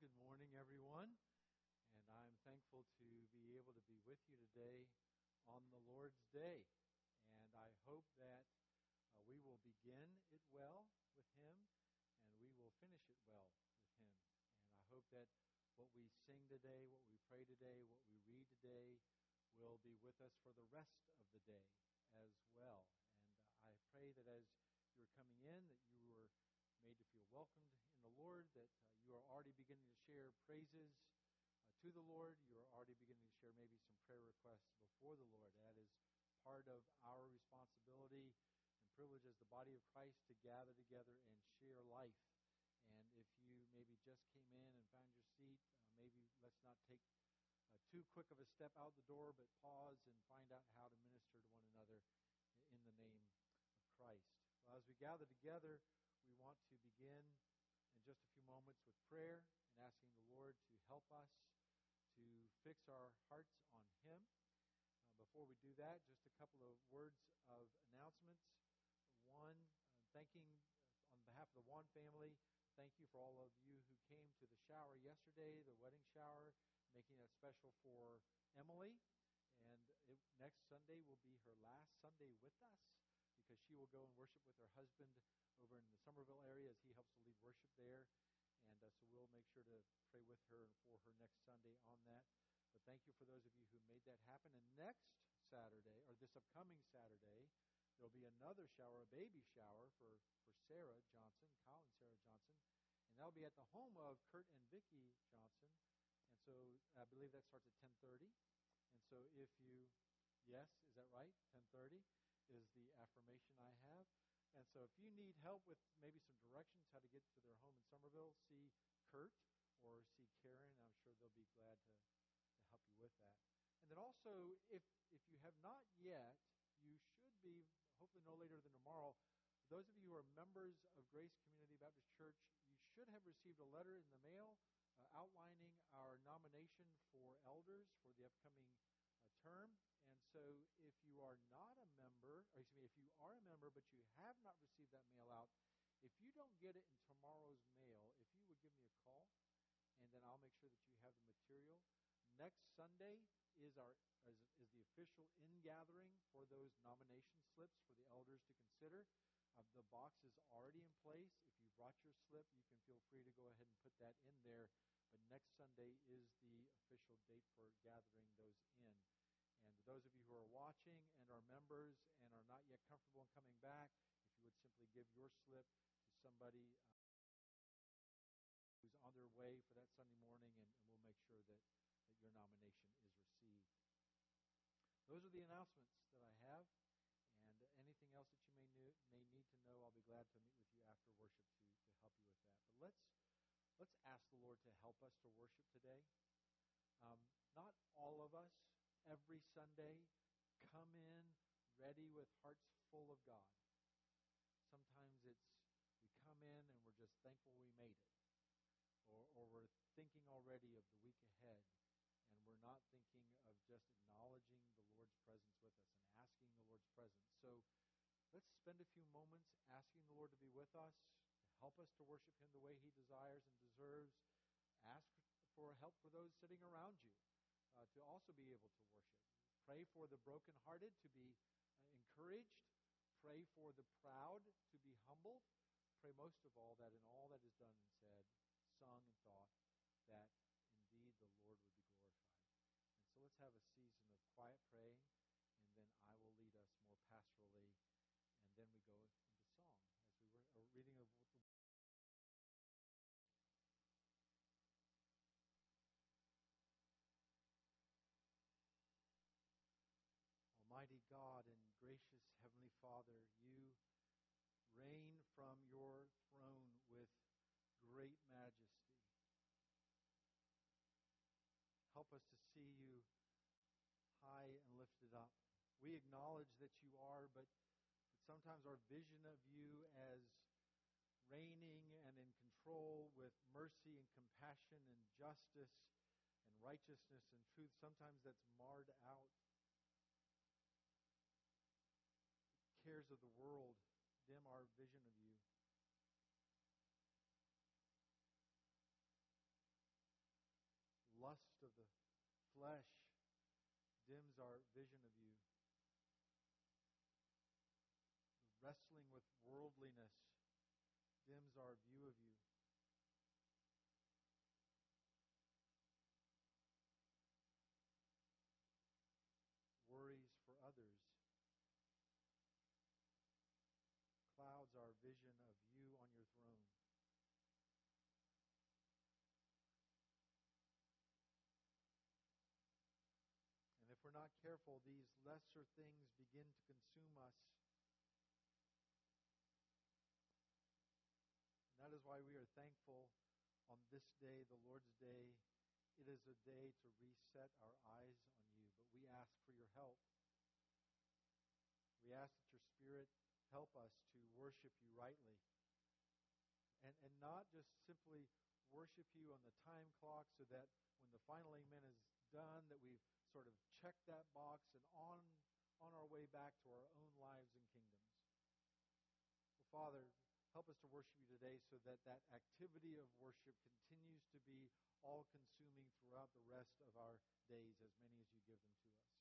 Good morning, everyone. And I'm thankful to be able to be with you today on the Lord's Day. And I hope that we will begin it well with Him and we will finish it well with Him. And I hope that what we sing today, what we pray today, what we read today will be with us for the rest of the day as well. And I pray that as you're coming in, that you were made to feel welcomed in the Lord, that you are already beginning to share praises to the Lord. You are already beginning to share maybe some prayer requests before the Lord. That is part of our responsibility and privilege as the body of Christ to gather together and share life. And if you maybe just came in and found your seat, maybe let's not take too quick of a step out the door, but pause and find out how to minister to one another in the name of Christ. Well, as we gather together, we want to begin in just a few moments with prayer and asking the Lord to help us to fix our hearts on Him. Before we do that, just a couple of words of announcements. One, thanking on behalf of the Wan family, thank you for all of you who came to the shower yesterday, the wedding shower, making it special for Emily. And next Sunday will be her last Sunday with us because she will go and worship with her husband over in the Somerville area as he helps to lead worship there. And so we'll make sure to pray with her and for her next Sunday on that. But thank you for those of you who made that happen. And next Saturday, or this upcoming Saturday, there will be another shower, a baby shower for Sarah Johnson, Kyle and Sarah Johnson. And that will be at the home of Kurt and Vicki Johnson. And so I believe that starts at 10:30. And so if you, yes, is that right? 10:30 is the affirmation I have. And so if you need help with maybe some directions how to get to their home in Somerville, see Kurt or see Karen. I'm sure they'll be glad to help you with that. And then also, if you have not yet, you should be, hopefully no later than tomorrow, for those of you who are members of Grace Community Baptist Church, you should have received a letter in the mail outlining our nomination for elders for the upcoming term. And so if you are not a member, or excuse me, if you are a member but you have not received that mail out, if you don't get it in tomorrow's mail, if you would give me a call, and then I'll make sure that you have the material. Next Sunday is the official ingathering for those nomination slips for the elders to consider. The box is already in place. If you brought your slip, you can feel free to go ahead and put that in there. But next Sunday is the official date for gathering those in. And those of you who are watching and are members and are not yet comfortable in coming back, if you would simply give your slip to somebody who's on their way for that Sunday morning, and we'll make sure that your nomination is received. Those are the announcements that I have. And anything else that you may need to know, I'll be glad to meet with you after worship to help you with that. But let's ask the Lord to help us to worship today. Not all of us, every Sunday, come in ready with hearts full of God. Sometimes we come in and we're just thankful we made it. Or we're thinking already of the week ahead. And we're not thinking of just acknowledging the Lord's presence with us and asking the Lord's presence. So let's spend a few moments asking the Lord to be with us, to help us to worship Him the way He desires and deserves. Ask for help for those sitting around you to also be able to worship. Pray for the brokenhearted to be encouraged. Pray for the proud to be humbled. Pray most of all that in all that is done and said, sung and thought, that indeed the Lord would be glorified. And so let's have a season of quiet praying, and then I will lead us more pastorally, and then we go into song as we were reading of the Almighty God and gracious Heavenly Father, you reign from your throne with great majesty. Help us to see you high and lifted up. We acknowledge that you are, but sometimes our vision of you as reigning and in control with mercy and compassion and justice and righteousness and truth, sometimes that's marred out. Cares of the world dim our vision of you. flesh dims our vision of you. The wrestling with worldliness dims our view of you. Worries for others clouds our vision of you on your throne. And if we're not careful, these lesser things begin to consume us. And that is why we are thankful on this day, the Lord's Day. It is a day to reset our eyes on you. But we ask for your help. We ask that your Spirit help us to worship you rightly. And not just simply worship you on the time clock so that when the final amen is done, that we've sort of checked that box and on our way back to our own lives and kingdoms. Well, Father, help us to worship you today so that that activity of worship continues to be all-consuming throughout the rest of our days, as many as you give them to us.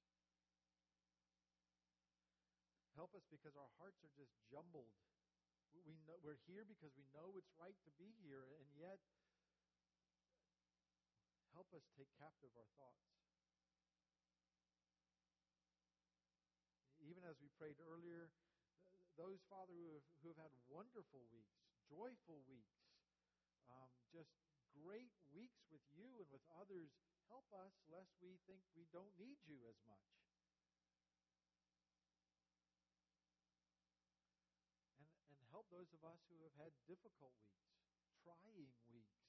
Help us because our hearts are just jumbled. We're here because we know it's right to be here, and yet help us take captive our thoughts. Even as we prayed earlier, those, Father, who have had wonderful weeks, joyful weeks, just great weeks with you and with others, help us lest we think we don't need you as much. And help those of us who have had difficult weeks, trying weeks.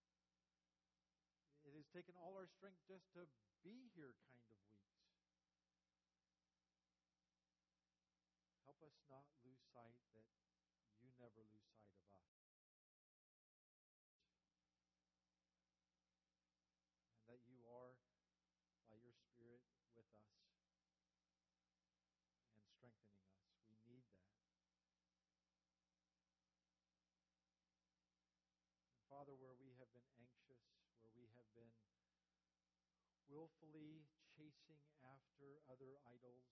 It has taken all our strength just to be here kind of weeks. Help us not lose sight that you never lose sight of us. And that you are, by your Spirit, with us and strengthening us. We need that. Father, where we have been anxious, where we have been willfully chasing after other idols,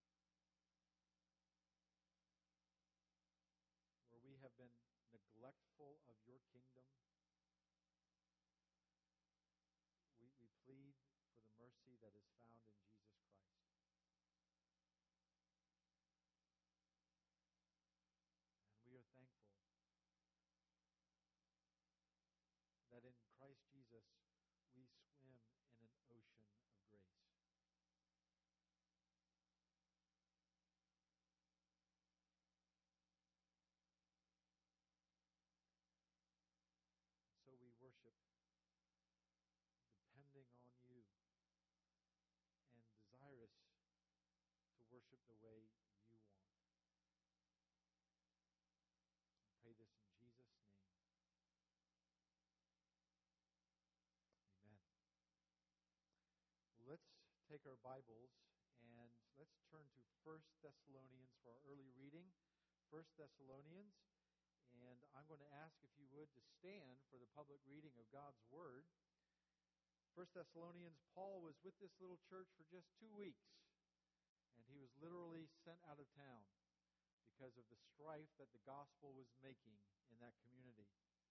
where we have been neglectful of your kingdom, we plead for the mercy that is found in Jesus Christ. And we are thankful that in Christ Jesus we swim in an ocean of grace. So we worship depending on you and desirous to worship the way you want. I pray this in Jesus' name. Amen. Well, let's take our Bibles and let's turn to 1 Thessalonians for our early reading. 1 Thessalonians. And I'm going to ask if you would to stand for the public reading of God's Word. 1 Thessalonians, Paul was with this little church for just 2 weeks. And he was literally sent out of town because of the strife that the gospel was making in that community.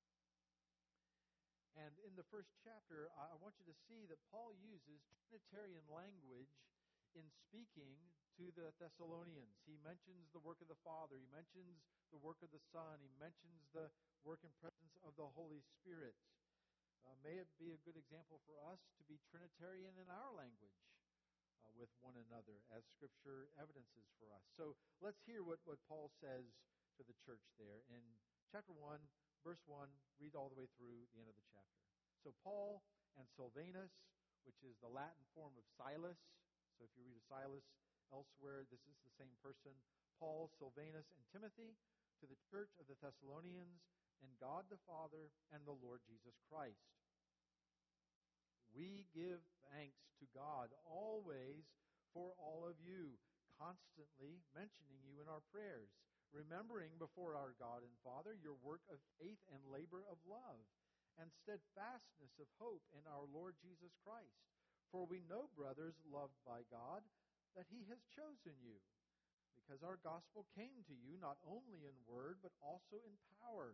And in the first chapter, I want you to see that Paul uses Trinitarian language in speaking to the Thessalonians. He mentions the work of the Father. He mentions the work of the Son. He mentions the work and presence of the Holy Spirit. May it be a good example for us to be Trinitarian in our language with one another, as Scripture evidences for us. So let's hear what Paul says to the church there in chapter 1, verse 1, read all the way through the end of the chapter. So Paul and Silvanus, which is the Latin form of Silas. So if you read of Silas elsewhere, this is the same person. Paul, Silvanus, and Timothy, to the church of the Thessalonians, and God the Father and the Lord Jesus Christ. We give thanks to God always for all of you, constantly mentioning you in our prayers, remembering before our God and Father your work of faith and labor of love, and steadfastness of hope in our Lord Jesus Christ. For we know, brothers loved by God, that He has chosen you, because our gospel came to you not only in word, but also in power,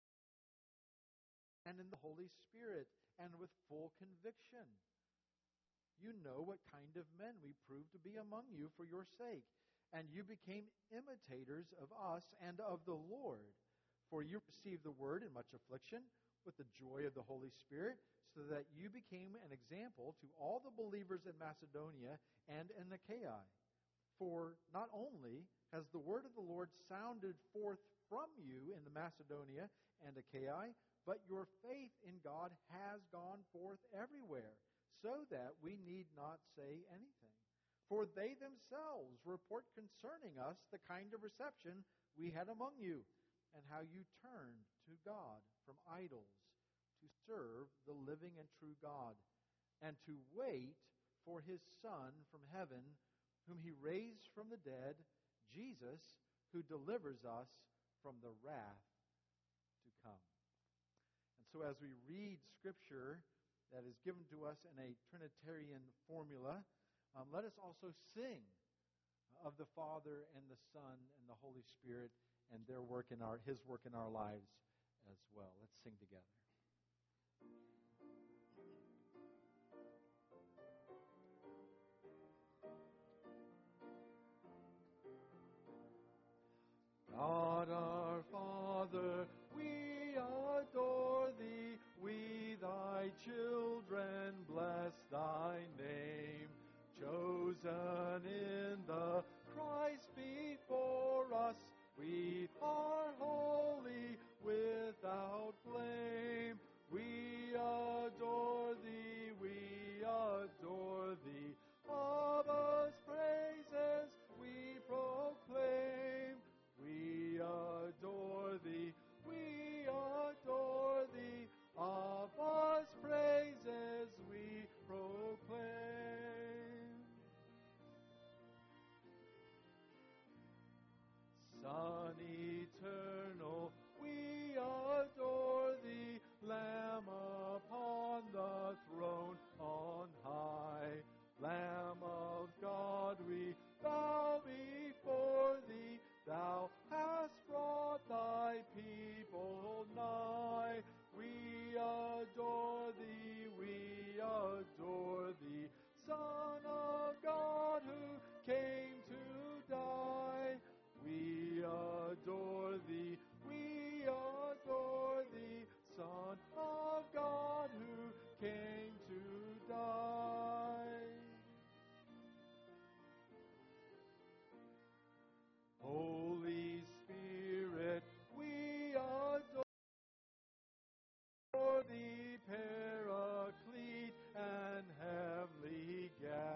and in the Holy Spirit, and with full conviction. You know what kind of men we proved to be among you for your sake, and you became imitators of us and of the Lord. For you received the word in much affliction, with the joy of the Holy Spirit, so that you became an example to all the believers in Macedonia and in Achaia. For not only has the word of the Lord sounded forth from you in the Macedonia and Achaia, but your faith in God has gone forth everywhere, so that we need not say anything. For they themselves report concerning us the kind of reception we had among you, and how you turned to God from idols to serve the living and true God, and to wait for His Son from heaven, whom He raised from the dead, Jesus, who delivers us from the wrath to come. And so as we read Scripture that is given to us in a Trinitarian formula, let us also sing of the Father and the Son and the Holy Spirit and their work in His work in our lives as well. Let's sing together. God our Father, we adore Thee, we Thy children bless Thy name. Chosen in the Christ before us, we are holy without blame. We adore Thee, we adore Thee. Abba's praises we proclaim. We adore Thee, we adore Thee. Abba's praises we proclaim. Son eternal, we adore Thee. Lamb upon the throne on high. Lamb of God, we bow before Thee. Thou hast brought Thy people nigh. We adore Thee, we adore Thee. Son of God who came to die. We adore Thee, we adore Thee. Son of God who came to die. Holy Spirit, we adore Thee, Paraclete and heavenly guest.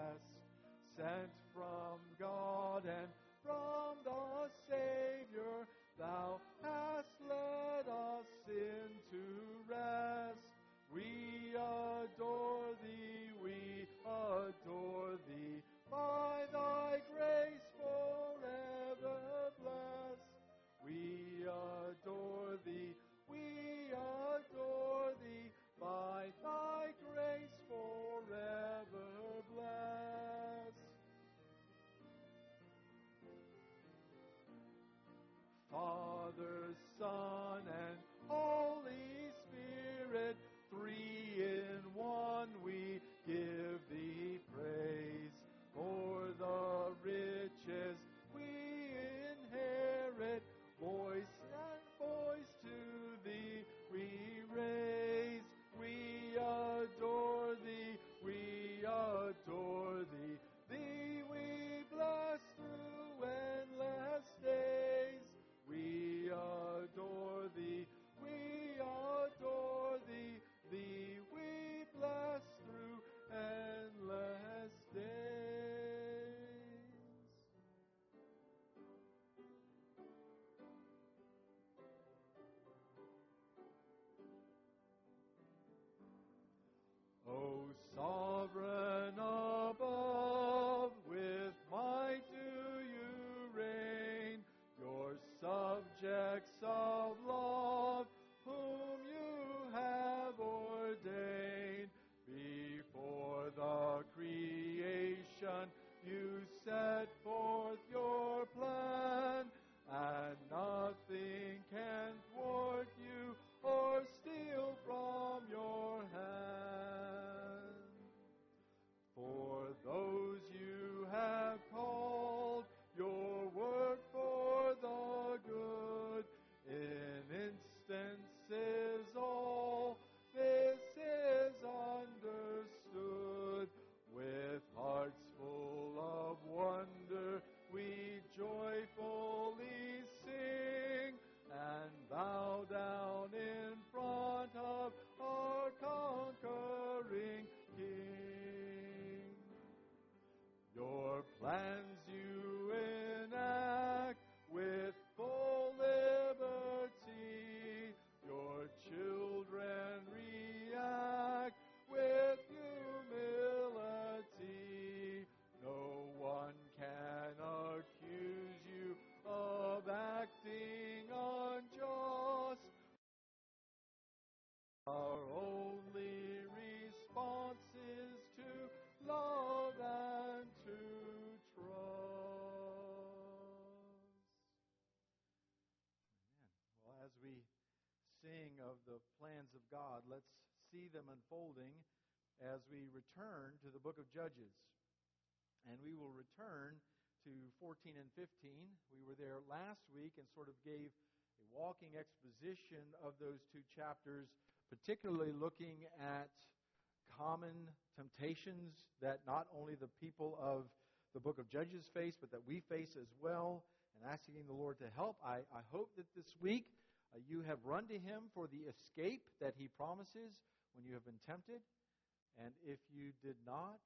sing of the plans of God, let's see them unfolding as we return to the book of Judges. And we will return to 14 and 15. We were there last week and sort of gave a walking exposition of those two chapters, particularly looking at common temptations that not only the people of the book of Judges face, but that we face as well, and asking the Lord to help. I hope that this week you have run to Him for the escape that He promises when you have been tempted. And if you did not,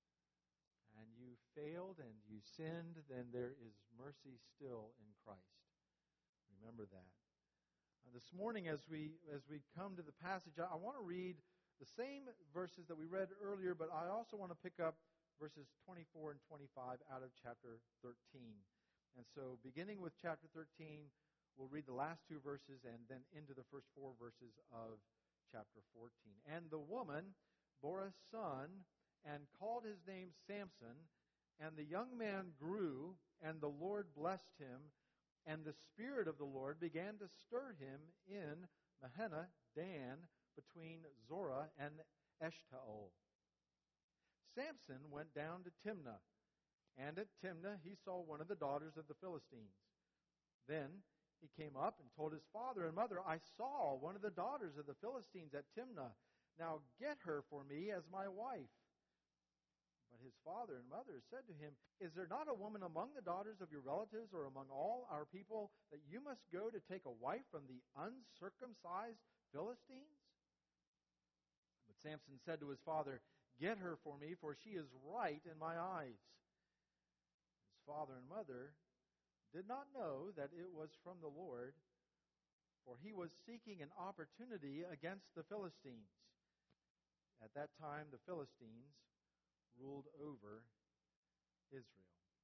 and you failed and you sinned, then there is mercy still in Christ. Remember that. This morning, as we come to the passage, I want to read the same verses that we read earlier, but I also want to pick up verses 24 and 25 out of chapter 13. And so, beginning with chapter 13, we'll read the last two verses and then into the first four verses of chapter 14. And the woman bore a son and called his name Samson, and the young man grew, and the Lord blessed him, and the Spirit of the Lord began to stir him in Mahaneh Dan, between Zorah and Eshtaol. Samson went down to Timnah, and at Timnah he saw one of the daughters of the Philistines. Then he came up and told his father and mother, I saw one of the daughters of the Philistines at Timnah. Now get her for me as my wife. But his father and mother said to him, Is there not a woman among the daughters of your relatives or among all our people that you must go to take a wife from the uncircumcised Philistines? But Samson said to his father, Get her for me, for she is right in my eyes. His father and mother did not know that it was from the Lord, for he was seeking an opportunity against the Philistines. At that time, the Philistines ruled over Israel.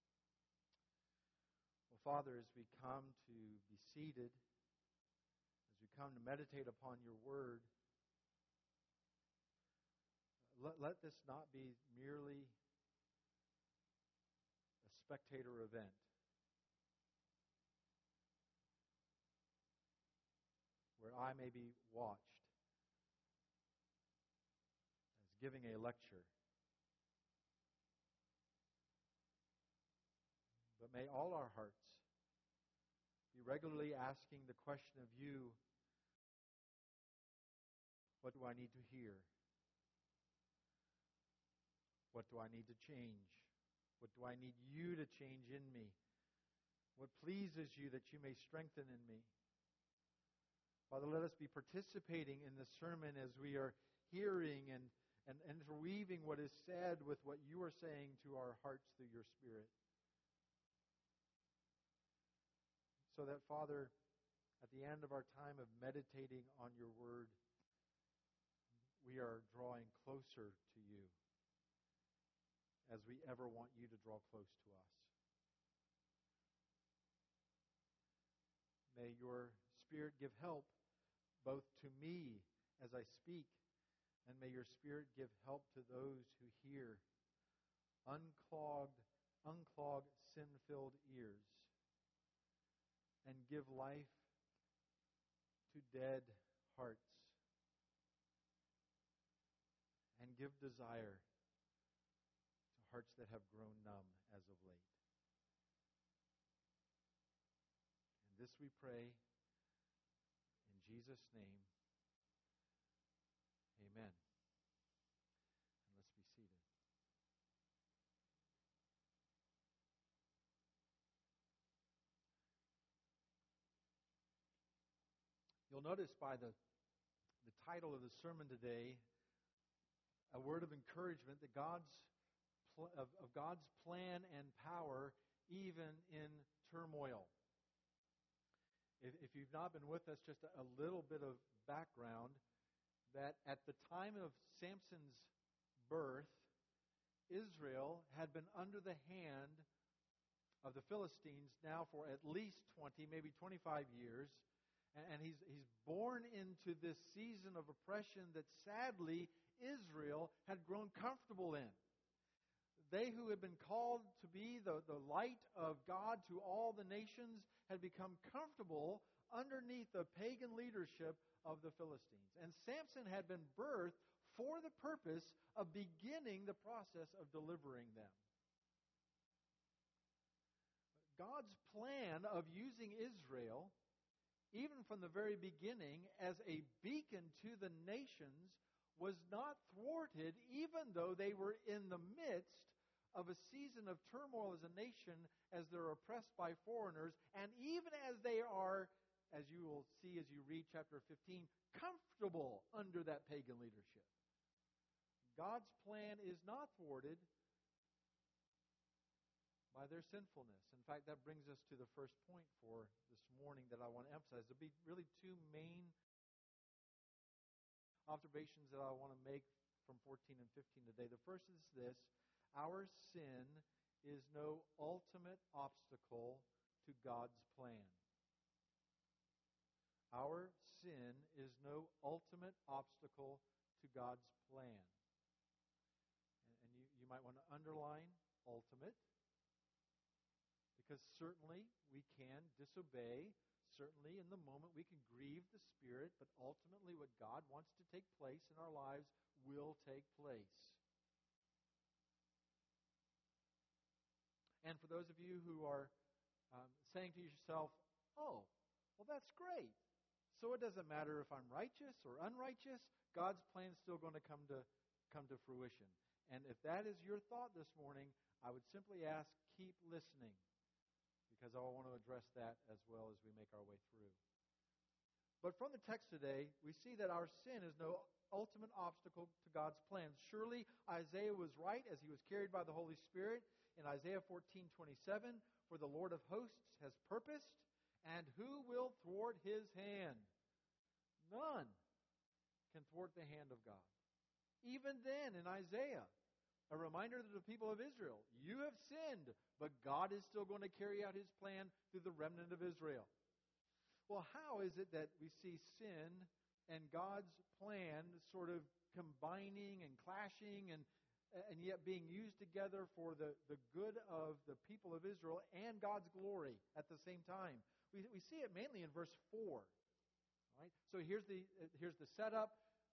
Well, Father, as we come to be seated, as we come to meditate upon your word, let this not be merely a spectator event. Where I may be watched as giving a lecture. But may all our hearts be regularly asking the question of you, what do I need to hear? What do I need to change? What do I need you to change in me? What pleases you that you may strengthen in me? Father, let us be participating in this sermon as we are hearing and interweaving what is said with what you are saying to our hearts through your Spirit. So that, Father, at the end of our time of meditating on your word, we are drawing closer to you as we ever want you to draw close to us. May your Spirit give help both to me as I speak, and may your Spirit give help to those who hear. Unclog sin-filled ears, and give life to dead hearts, and give desire to hearts that have grown numb as of late. And this we pray in Jesus' name. Amen. And let's be seated. You'll notice by the title of the sermon today, a word of encouragement that of God's plan and power even in turmoil. If you've not been with us, just a little bit of background, that at the time of Samson's birth, Israel had been under the hand of the Philistines now for at least 20, maybe 25 years. And he's born into this season of oppression that sadly Israel had grown comfortable in. They who had been called to be the light of God to all the nations had become comfortable underneath the pagan leadership of the Philistines. And Samson had been birthed for the purpose of beginning the process of delivering them. God's plan of using Israel, even from the very beginning, as a beacon to the nations, was not thwarted, even though they were in the midst of a season of turmoil as a nation, as they're oppressed by foreigners, and even as they are, as you will see as you read chapter 15, comfortable under that pagan leadership. God's plan is not thwarted by their sinfulness. In fact, that brings us to the first point for this morning that I want to emphasize. There'll be really two main observations that I want to make from 14 and 15 today. The first is this: our sin is no ultimate obstacle to God's plan. Our sin is no ultimate obstacle to God's plan. And you might want to underline ultimate, because certainly we can disobey. Certainly in the moment we can grieve the Spirit, but ultimately what God wants to take place in our lives will take place. And for those of you who are saying to yourself, oh, well, that's great. So it doesn't matter if I'm righteous or unrighteous, God's plan is still going to come to fruition. And if that is your thought this morning, I would simply ask, keep listening, because I want to address that as well as we make our way through. But from the text today, we see that our sin is no ultimate obstacle to God's plans. Surely Isaiah was right as he was carried by the Holy Spirit in Isaiah 14:27, for the Lord of hosts has purposed, and who will thwart his hand? None can thwart the hand of God. Even then, in Isaiah, a reminder to the people of Israel, you have sinned, but God is still going to carry out His plan through the remnant of Israel. Well, how is it that we see sin and God's plan sort of combining and clashing and yet being used together for the good of the people of Israel and God's glory at the same time? We see it mainly in verse 4. Right? So here's the setup.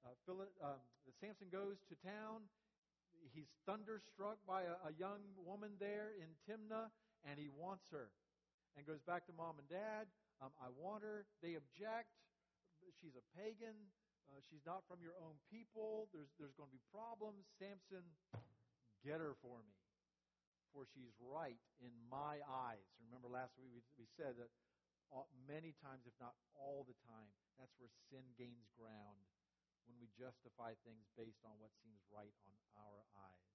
Samson goes to town. He's thunderstruck by a young woman there in Timnah, and he wants her. And goes back to mom and dad. I want her. They object. She's a pagan. She's not from your own people. There's going to be problems. Samson, get her for me, for she's right in my eyes. Remember last week we said that many times, if not all the time, that's where sin gains ground, when we justify things based on what seems right on our eyes.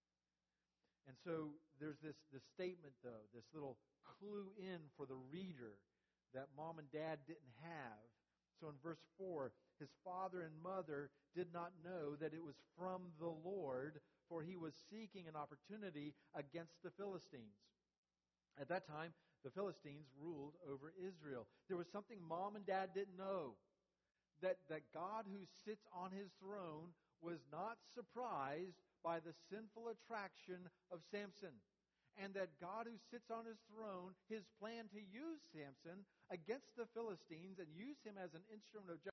And so there's this statement, though, this little clue in for the reader that mom and dad didn't have. So in verse 4, his father and mother did not know that it was from the Lord, for he was seeking an opportunity against the Philistines. At that time, the Philistines ruled over Israel. There was something mom and dad didn't know. That God who sits on His throne was not surprised by the sinful attraction of Samson. And that God who sits on His throne, His plan to use Samson against the Philistines and use him as an instrument of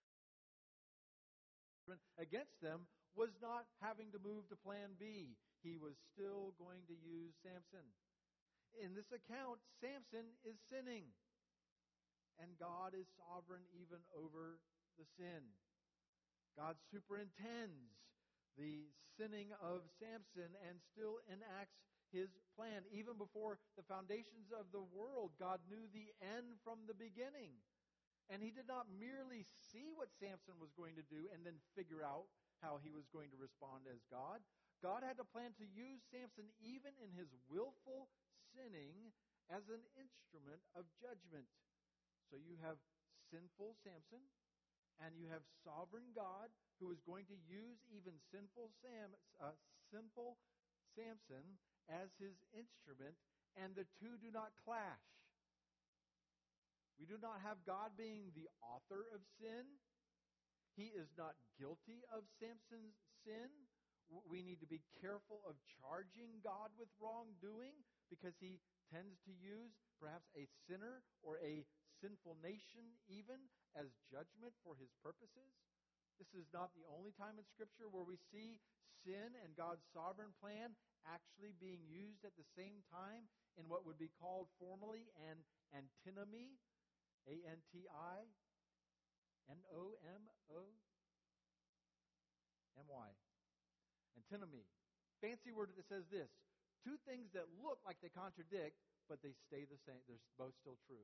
judgment against them, was not having to move to plan B. He was still going to use Samson. In this account, Samson is sinning. And God is sovereign even over the sin. God superintends the sinning of Samson and still enacts His plan. Even before the foundations of the world, God knew the end from the beginning. And He did not merely see what Samson was going to do and then figure out how he was going to respond as God. God had a plan to use Samson even in his willful sinning as an instrument of judgment. So you have sinful Samson, and you have sovereign God who is going to use even sinful Samson as His instrument, and the two do not clash. We do not have God being the author of sin. He is not guilty of Samson's sin. We need to be careful of charging God with wrongdoing, because He tends to use perhaps a sinner or a sinful nation even as judgment for his purposes. This is not the only time in Scripture where we see sin and God's sovereign plan actually being used at the same time in what would be called formally an antinomy, A-N-T-I-N-O-M-O-M-Y. Antinomy. Fancy word that says this: two things that look like they contradict, but they stay the same. They're both still true.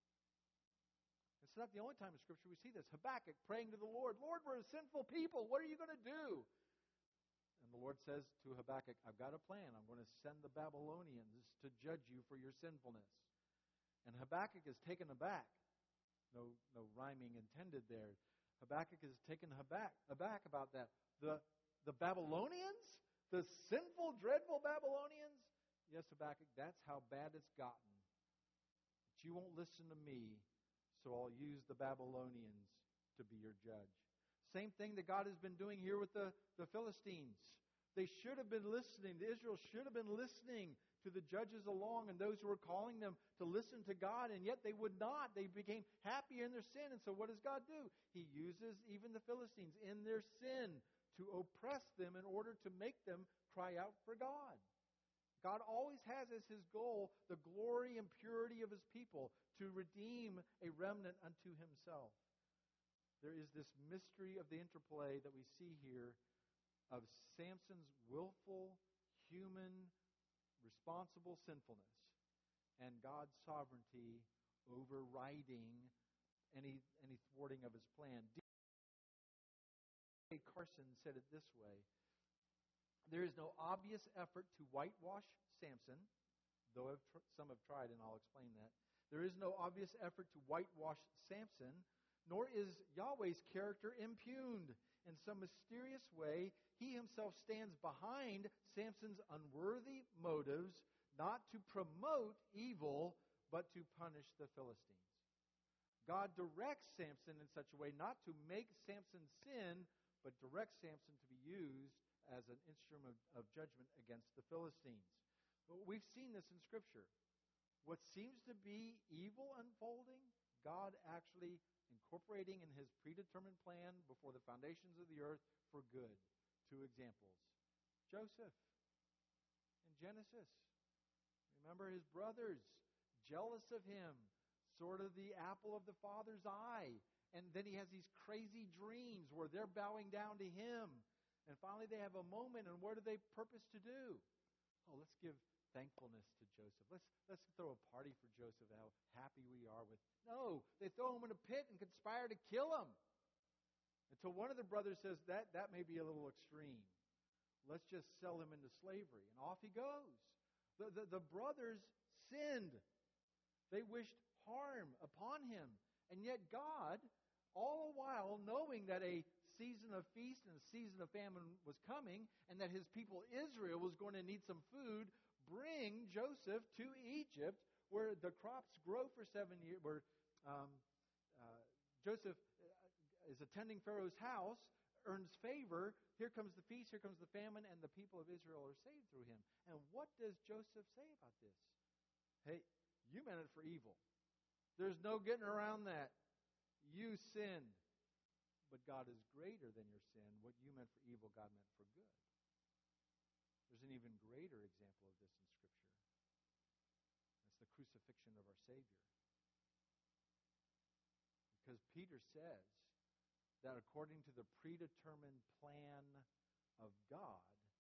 It's not the only time in Scripture we see this. Habakkuk praying to the Lord, Lord, we're a sinful people. What are you going to do? And the Lord says to Habakkuk, I've got a plan. I'm going to send the Babylonians to judge you for your sinfulness. And Habakkuk is taken aback. No rhyming intended there. Habakkuk is taken aback about that. The Babylonians? The sinful, dreadful Babylonians? Yes, Habakkuk, that's how bad it's gotten. But you won't listen to me, so I'll use the Babylonians to be your judge. Same thing that God has been doing here with the Philistines. They should have been listening. Israel should have been listening to the judges along and those who were calling them to listen to God, and yet they would not. They became happy in their sin. And so what does God do? He uses even the Philistines in their sin to oppress them in order to make them cry out for God. God always has as His goal the glory and purity of His people, to redeem a remnant unto Himself. There is this mystery of the interplay that we see here of Samson's willful, human, responsible sinfulness and God's sovereignty overriding any thwarting of His plan. D. A. Carson said it this way: there is no obvious effort to whitewash Samson, though some have tried, and I'll explain that. There is no obvious effort to whitewash Samson, nor is Yahweh's character impugned. In some mysterious way, He Himself stands behind Samson's unworthy motives, not to promote evil, but to punish the Philistines. God directs Samson in such a way not to make Samson sin, but directs Samson to be used as an instrument of judgment against the Philistines. But we've seen this in Scripture. What seems to be evil unfolding, God actually incorporating in His predetermined plan before the foundations of the earth for good. Two examples. Joseph in Genesis. Remember his brothers, jealous of him, sort of the apple of the father's eye. And then he has these crazy dreams where they're bowing down to him. And finally they have a moment, and what do they purpose to do? Oh, let's give thankfulness to Joseph. Let's throw a party for Joseph, how happy we are with. No, they throw him in a pit and conspire to kill him. Until one of the brothers says, that may be a little extreme. Let's just sell him into slavery. And off he goes. The brothers sinned. They wished harm upon him. And yet God, all the while knowing that a season of feast and a season of famine was coming, and that His people Israel was going to need some food, bring Joseph to Egypt, where the crops grow for 7 years, where Joseph is attending Pharaoh's house, earns favor. Here comes the feast, here comes the famine, and the people of Israel are saved through him. And what does Joseph say about this? Hey, you meant it for evil. There's no getting around that. You sinned. But God is greater than your sin. What you meant for evil, God meant for good. There's an even greater example of this in Scripture. It's the crucifixion of our Savior. Because Peter says that according to the predetermined plan of God,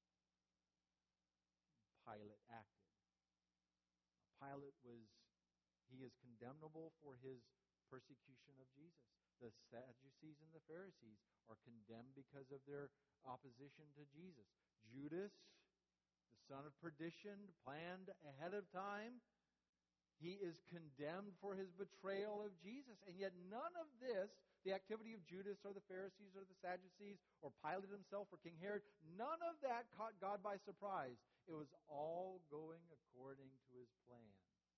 Pilate acted. Pilate is condemnable for his persecution of Jesus. The Sadducees and the Pharisees are condemned because of their opposition to Jesus. Judas, the son of perdition, planned ahead of time, he is condemned for his betrayal of Jesus. And yet none of this, the activity of Judas or the Pharisees or the Sadducees or Pilate himself or King Herod, none of that caught God by surprise. It was all going according to His plan.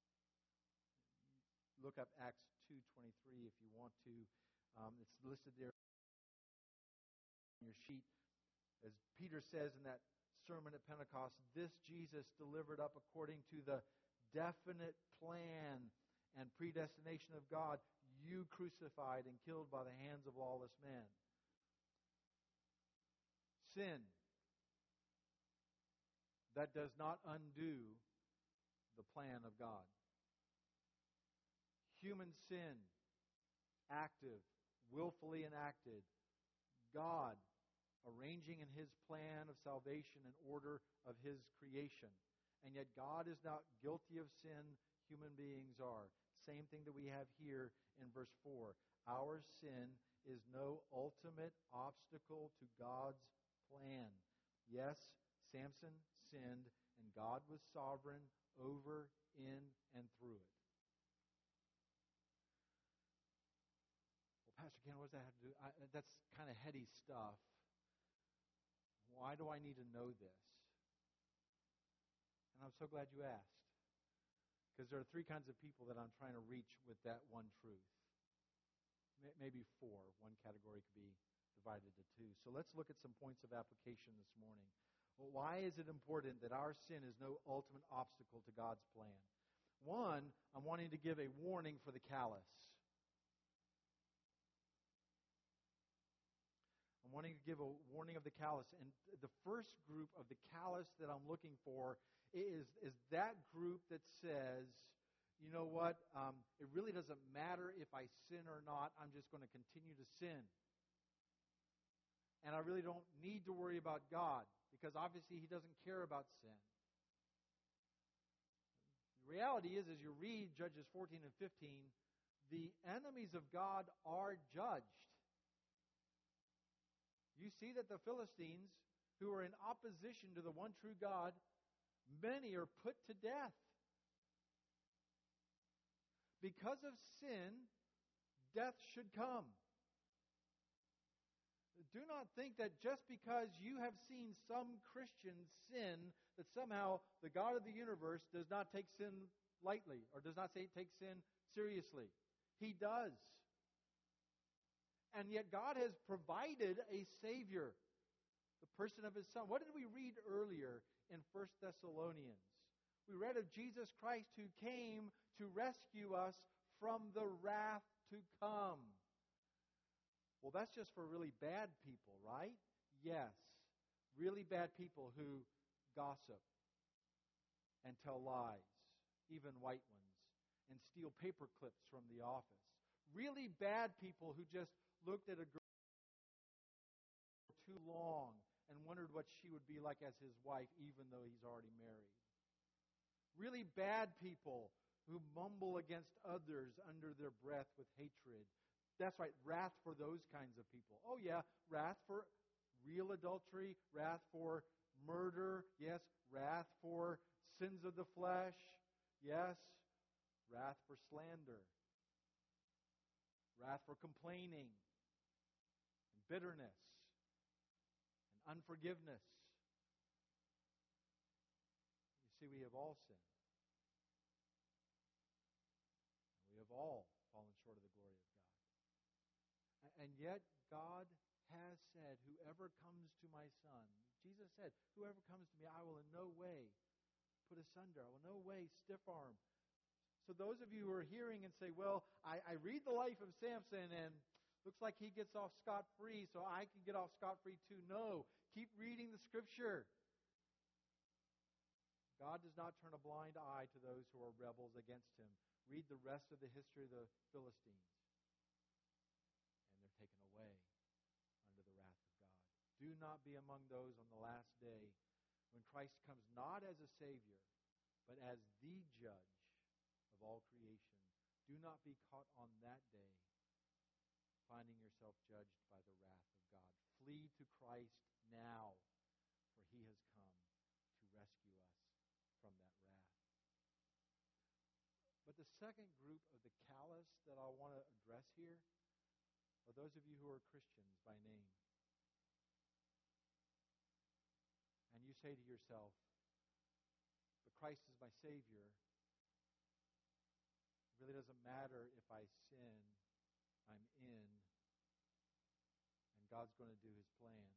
Look up Acts 2:23 if you want to. It's listed there on your sheet. As Peter says in that sermon at Pentecost, this Jesus delivered up according to the definite plan and predestination of God, you crucified and killed by the hands of lawless men. Sin. That does not undo the plan of God. Human sin, active, willfully enacted. God arranging in His plan of salvation in order of His creation. And yet God is not guilty of sin. Human beings are. Same thing that we have here in verse 4. Our sin is no ultimate obstacle to God's plan. Yes, Samson sinned, and God was sovereign over, in, and through it. Well, Pastor Ken, what does that have to do? That's kind of heady stuff. Why do I need to know this? And I'm so glad you asked. Because there are three kinds of people that I'm trying to reach with that one truth. Maybe four. One category could be divided into two. So let's look at some points of application this morning. Well, why is it important that our sin is no ultimate obstacle to God's plan? One, I'm wanting to give a warning for the callous. I'm wanting to give a warning of the callous. And the first group of the callous that I'm looking for is that group that says, you know what, it really doesn't matter if I sin or not, I'm just going to continue to sin. And I really don't need to worry about God, because obviously He doesn't care about sin. The reality is, as you read Judges 14 and 15, the enemies of God are judged. You see that the Philistines, who are in opposition to the one true God, many are put to death. Because of sin, death should come. Do not think that just because you have seen some Christians sin, that somehow the God of the universe does not take sin lightly, or does not take sin seriously. He does. And yet God has provided a Savior, the person of His Son. What did we read earlier in 1 Thessalonians? We read of Jesus Christ who came to rescue us from the wrath to come. Well, that's just for really bad people, right? Yes. Really bad people who gossip and tell lies, even white ones, and steal paper clips from the office. Really bad people who just looked at a girl too long and wondered what she would be like as his wife, even though he's already married. Really bad people who mumble against others under their breath with hatred. That's right, wrath for those kinds of people. Oh yeah, wrath for real adultery, wrath for murder, yes, wrath for sins of the flesh, yes, wrath for slander, wrath for complaining, and bitterness, and unforgiveness. You see, we have all sinned. We have all fallen short of the glory of God. And yet, God has said, whoever comes to my Son, Jesus said, whoever comes to me, I will in no way put asunder. I will in no way stiff arm. So those of you who are hearing and say, well, I read the life of Samson and looks like he gets off scot-free, so I can get off scot-free too. No. Keep reading the Scripture. God does not turn a blind eye to those who are rebels against Him. Read the rest of the history of the Philistines. And they're taken away under the wrath of God. Do not be among those on the last day when Christ comes not as a Savior, but as the Judge of all creation. Do not be caught on that day finding yourself judged by the wrath of God. Flee to Christ now, for He has come to rescue us from that wrath. But the second group of the callous that I want to address here are those of you who are Christians by name. And you say to yourself, but Christ is my Savior. It really doesn't matter if I sin, I'm in, and God's going to do His plan.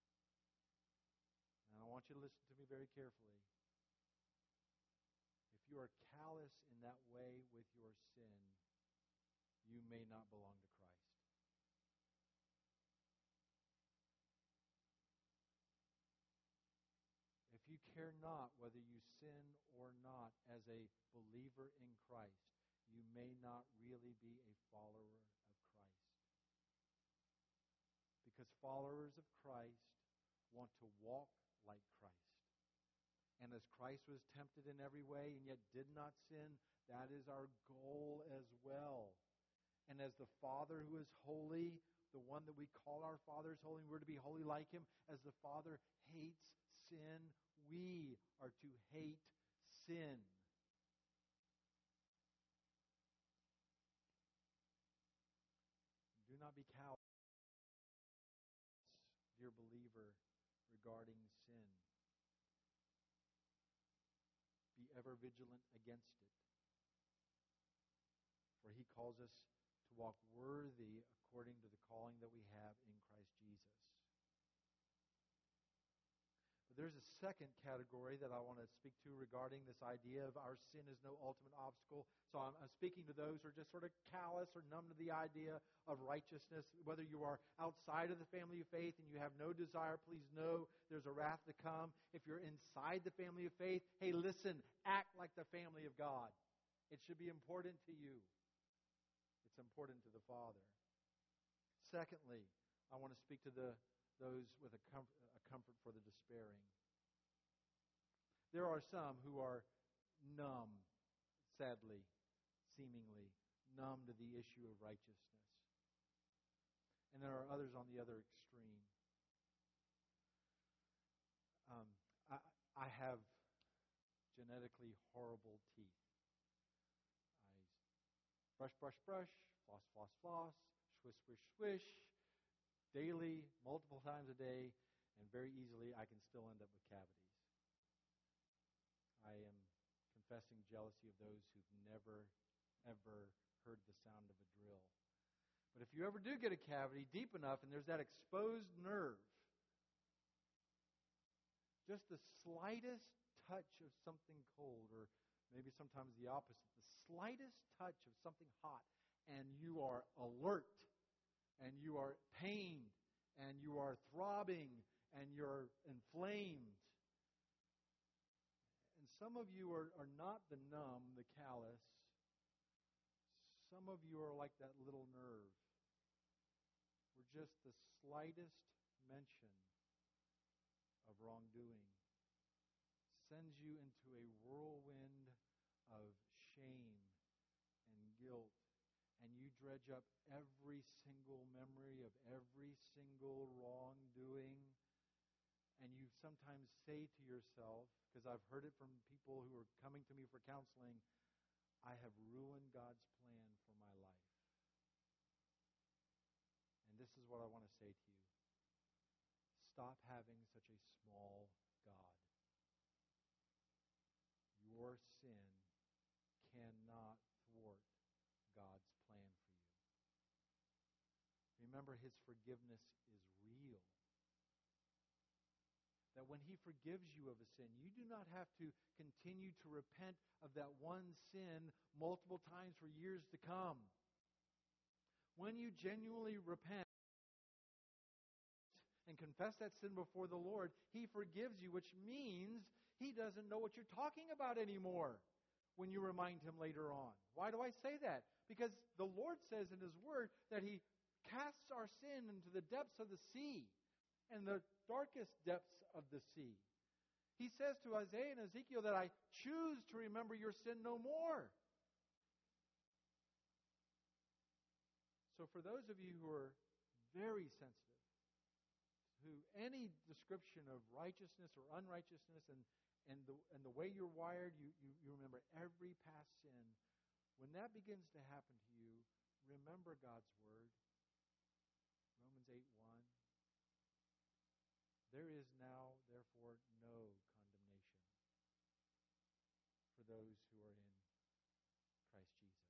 And I want you to listen to me very carefully. If you are callous in that way with your sin, you may not belong to Christ. If you care not whether you sin or not as a believer in Christ, you may not really be a follower of Christ. Because followers of Christ want to walk like Christ. And as Christ was tempted in every way and yet did not sin, that is our goal as well. And as the Father who is holy, the one that we call our Father is holy, we're to be holy like Him. As the Father hates sin, we are to hate sin. Do not be callous, dear believer, regarding sin. Be ever vigilant against it. For He calls us to walk worthy according to the calling that we have in Christ Jesus. But there's a second category that I want to speak to regarding this idea of our sin is no ultimate obstacle. So I'm speaking to those who are just sort of callous or numb to the idea of righteousness. Whether you are outside of the family of faith and you have no desire, please know there's a wrath to come. If you're inside the family of faith, hey, listen, act like the family of God. It should be important to you. It's important to the Father. Secondly, I want to speak to those with a comfort for the despairing. There are some who are numb, sadly, seemingly, numb to the issue of righteousness. And there are others on the other extreme. I have genetically horrible teeth. I brush, floss, swish, daily, multiple times a day, and very easily I can still end up with cavities. I am confessing jealousy of those who've never, ever heard the sound of a drill. But if you ever do get a cavity deep enough and there's that exposed nerve, just the slightest touch of something cold, or maybe sometimes the opposite, the slightest touch of something hot, and you are alert, and you are pained, and you are throbbing, and you're inflamed. And some of you are not the numb, the callous. Some of you are like that little nerve, where just the slightest mention of wrongdoing sends you into a whirlwind of shame and guilt. And you dredge up every single memory of every single wrongdoing. And you sometimes say to yourself, because I've heard it from people who are coming to me for counseling, I have ruined God's plan for my life. And this is what I want to say to you. Stop having such a small God. Your sin cannot thwart God's plan for you. Remember, His forgiveness is real. That when He forgives you of a sin, you do not have to continue to repent of that one sin multiple times for years to come. When you genuinely repent and confess that sin before the Lord, He forgives you, which means He doesn't know what you're talking about anymore when you remind Him later on. Why do I say that? Because the Lord says in His Word that He casts our sin into the depths of the sea and the darkest depths of the sea. He says to Isaiah and Ezekiel that I choose to remember your sin no more. So for those of you who are very sensitive to any description of righteousness or unrighteousness and the way you're wired, you remember every past sin. When that begins to happen to you, remember God's Word. Romans 8:1. There is now, therefore, no condemnation for those who are in Christ Jesus.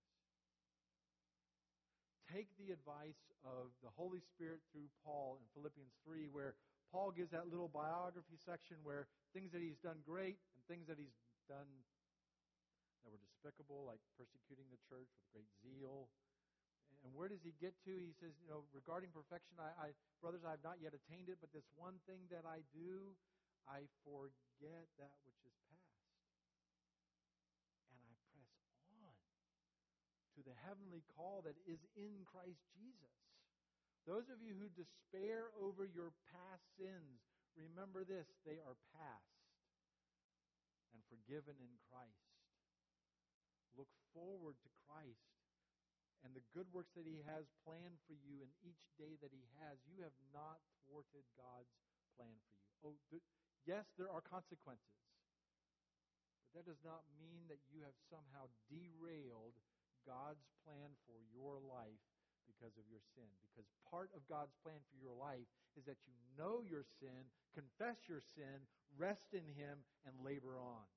Take the advice of the Holy Spirit through Paul in Philippians 3, where Paul gives that little biography section where things that he's done great and things that he's done that were despicable, like persecuting the church with great zeal. And where does he get to? He says, regarding perfection, brothers, I have not yet attained it, but this one thing that I do, I forget that which is past. And I press on to the heavenly call that is in Christ Jesus. Those of you who despair over your past sins, remember this, they are past and forgiven in Christ. Look forward to Christ and the good works that He has planned for you in each day that He has. You have not thwarted God's plan for you. Yes, there are consequences. But that does not mean that you have somehow derailed God's plan for your life because of your sin. Because part of God's plan for your life is that you know your sin, confess your sin, rest in Him, and labor on.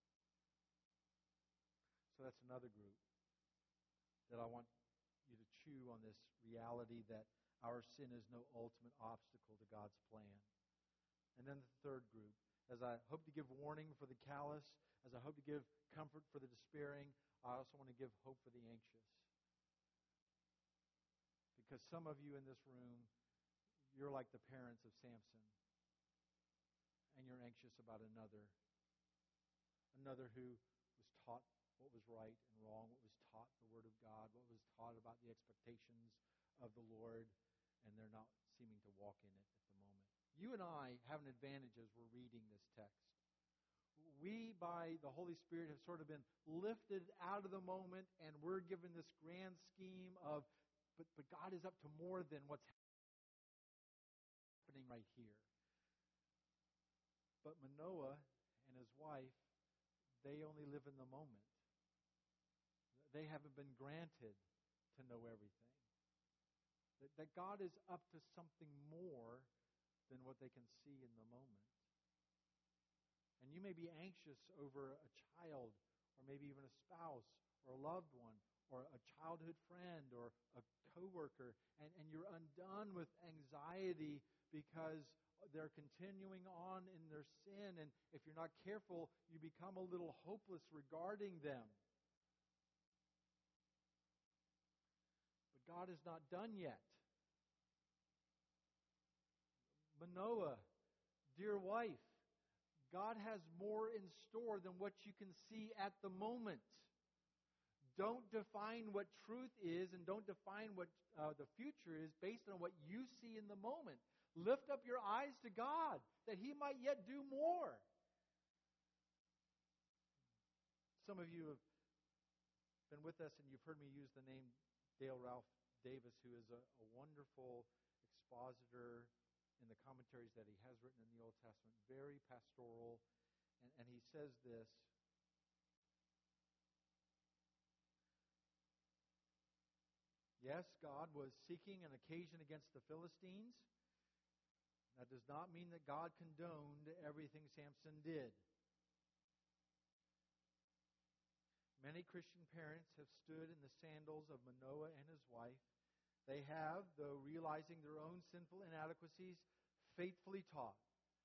So that's another group that I want you to chew on, this reality that our sin is no ultimate obstacle to God's plan. And then the third group, as I hope to give warning for the callous, as I hope to give comfort for the despairing, I also want to give hope for the anxious. Because some of you in this room, you're like the parents of Samson. And you're anxious about another who was taught what was right and wrong, what was taught the Word of God, what was taught about the expectations of the Lord, and they're not seeming to walk in it at the moment. You and I have an advantage as we're reading this text. We, by the Holy Spirit, have sort of been lifted out of the moment, and we're given this grand scheme of, but God is up to more than what's happening right here. But Manoah and his wife, they only live in the moment. They haven't been granted to know everything. That God is up to something more than what they can see in the moment. And you may be anxious over a child, or maybe even a spouse, or a loved one, or a childhood friend, or a coworker, and you're undone with anxiety because they're continuing on in their sin, and if you're not careful, you become a little hopeless regarding them. But God is not done yet. Manoah, dear wife, God has more in store than what you can see at the moment. Don't define what truth is, and don't define what the future is based on what you see in the moment. Lift up your eyes to God, that He might yet do more. Some of you have been with us, and you've heard me use the name Dale Ralph Davis, who is a wonderful expositor in the commentaries that he has written in the Old Testament, very pastoral, and he says this: yes, God was seeking an occasion against the Philistines. That does not mean that God condoned everything Samson did. Many Christian parents have stood in the sandals of Manoah and his wife. They have, though realizing their own sinful inadequacies, faithfully taught,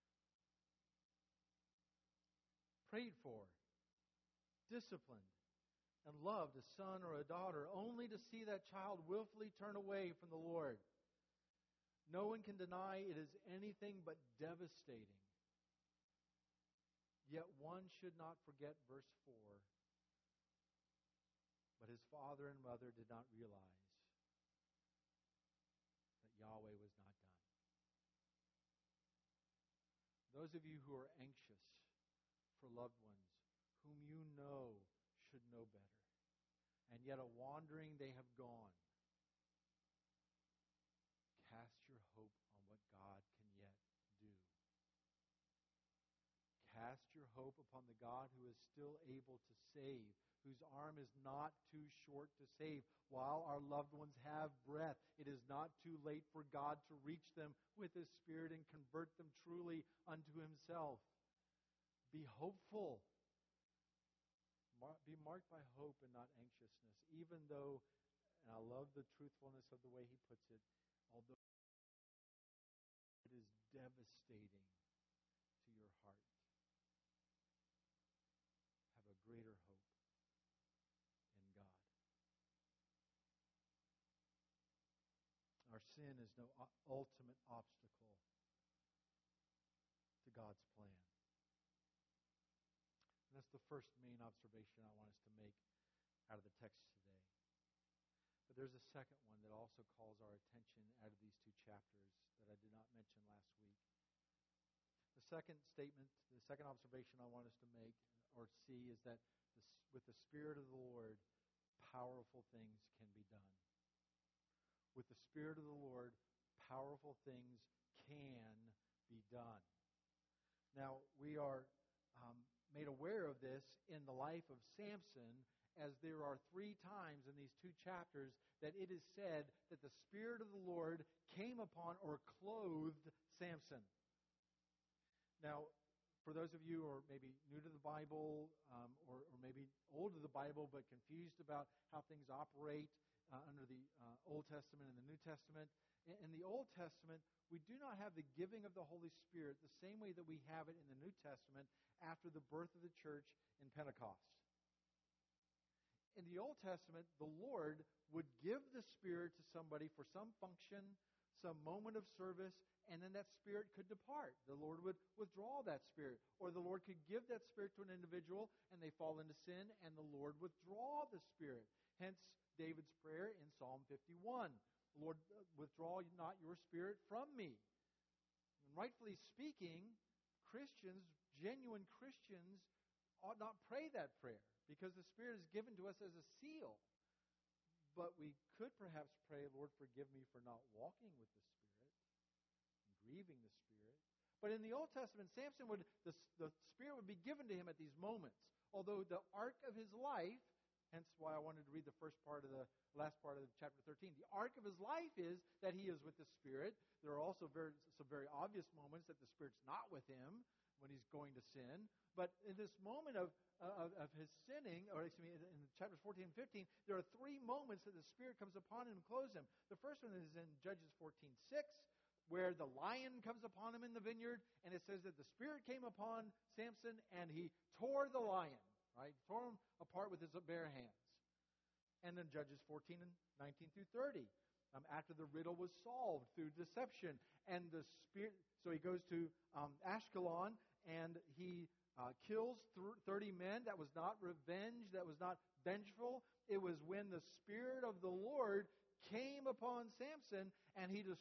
prayed for, disciplined, and loved a son or a daughter, only to see that child willfully turn away from the Lord. No one can deny it is anything but devastating. Yet one should not forget verse 4. But his father and mother did not realize that Yahweh was not done. Those of you who are anxious for loved ones whom you know should know better, and yet a wandering they have gone, cast your hope on what God can yet do. Cast your hope upon the God who is still able to save, whose arm is not too short to save. While our loved ones have breath, it is not too late for God to reach them with His Spirit and convert them truly unto Himself. Be hopeful. Be marked by hope and not anxiousness, even though, and I love the truthfulness of the way he puts it, although it is devastating to your heart, have a greater hope. sin is no ultimate obstacle to God's plan. And that's the first main observation I want us to make out of the text today. But there's a second one that also calls our attention out of these two chapters that I did not mention last week. The second statement, the second observation I want us to make or see is that with the Spirit of the Lord, powerful things can be done. With the Spirit of the Lord, powerful things can be done. Now, we are made aware of this in the life of Samson, as there are 3 times in these 2 chapters that it is said that the Spirit of the Lord came upon or clothed Samson. Now, for those of you who are maybe new to the Bible or maybe old to the Bible but confused about how things operate under the Old Testament and the New Testament, in the Old Testament, we do not have the giving of the Holy Spirit the same way that we have it in the New Testament after the birth of the church in Pentecost. In the Old Testament, the Lord would give the Spirit to somebody for some function, some moment of service, and then that Spirit could depart. The Lord would withdraw that Spirit. Or the Lord could give that Spirit to an individual, and they fall into sin, and the Lord withdraw the Spirit. Hence, David's prayer in Psalm 51. Lord, withdraw not your Spirit from me. And rightfully speaking, Christians, genuine Christians, ought not pray that prayer, because the Spirit is given to us as a seal. But we could perhaps pray, Lord, forgive me for not walking with the Spirit and grieving the Spirit. But in the Old Testament, Samson the Spirit would be given to him at these moments. Although the arc of his life, hence why I wanted to read the last part of chapter 13. The arc of his life is that he is with the Spirit. There are also some very obvious moments that the Spirit's not with him when he's going to sin. But in this moment of his sinning, or excuse me, in chapters 14 and 15, there are 3 moments that the Spirit comes upon him and clothes him. The first one is in Judges 14:6, where the lion comes upon him in the vineyard, and it says that the Spirit came upon Samson, and he tore the lion, right? Tore him apart with his bare hands. And then Judges 14 and 19 through 30, after the riddle was solved through deception, and the Spirit, so he goes to Ashkelon, and he kills 30 men. That was not revenge. That was not vengeful. It was when the Spirit of the Lord came upon Samson, and he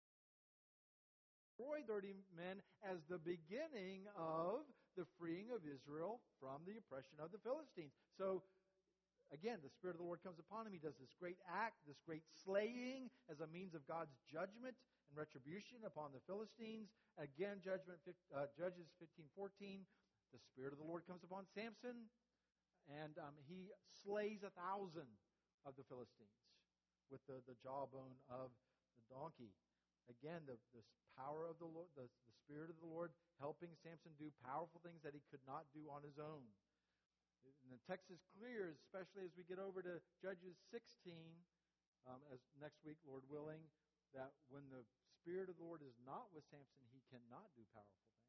destroyed 30 men as the beginning of the freeing of Israel from the oppression of the Philistines. So, again, the Spirit of the Lord comes upon him. He does this great act, this great slaying as a means of God's judgment and retribution upon the Philistines. Again, Judges 15:14, the Spirit of the Lord comes upon Samson, and he slays 1,000 of the Philistines with the jawbone of the donkey. Again, the power of the Lord, the Spirit of the Lord helping Samson do powerful things that he could not do on his own. And the text is clear, especially as we get over to Judges 16, as next week, Lord willing, that when the Spirit of the Lord is not with Samson, he cannot do powerful things.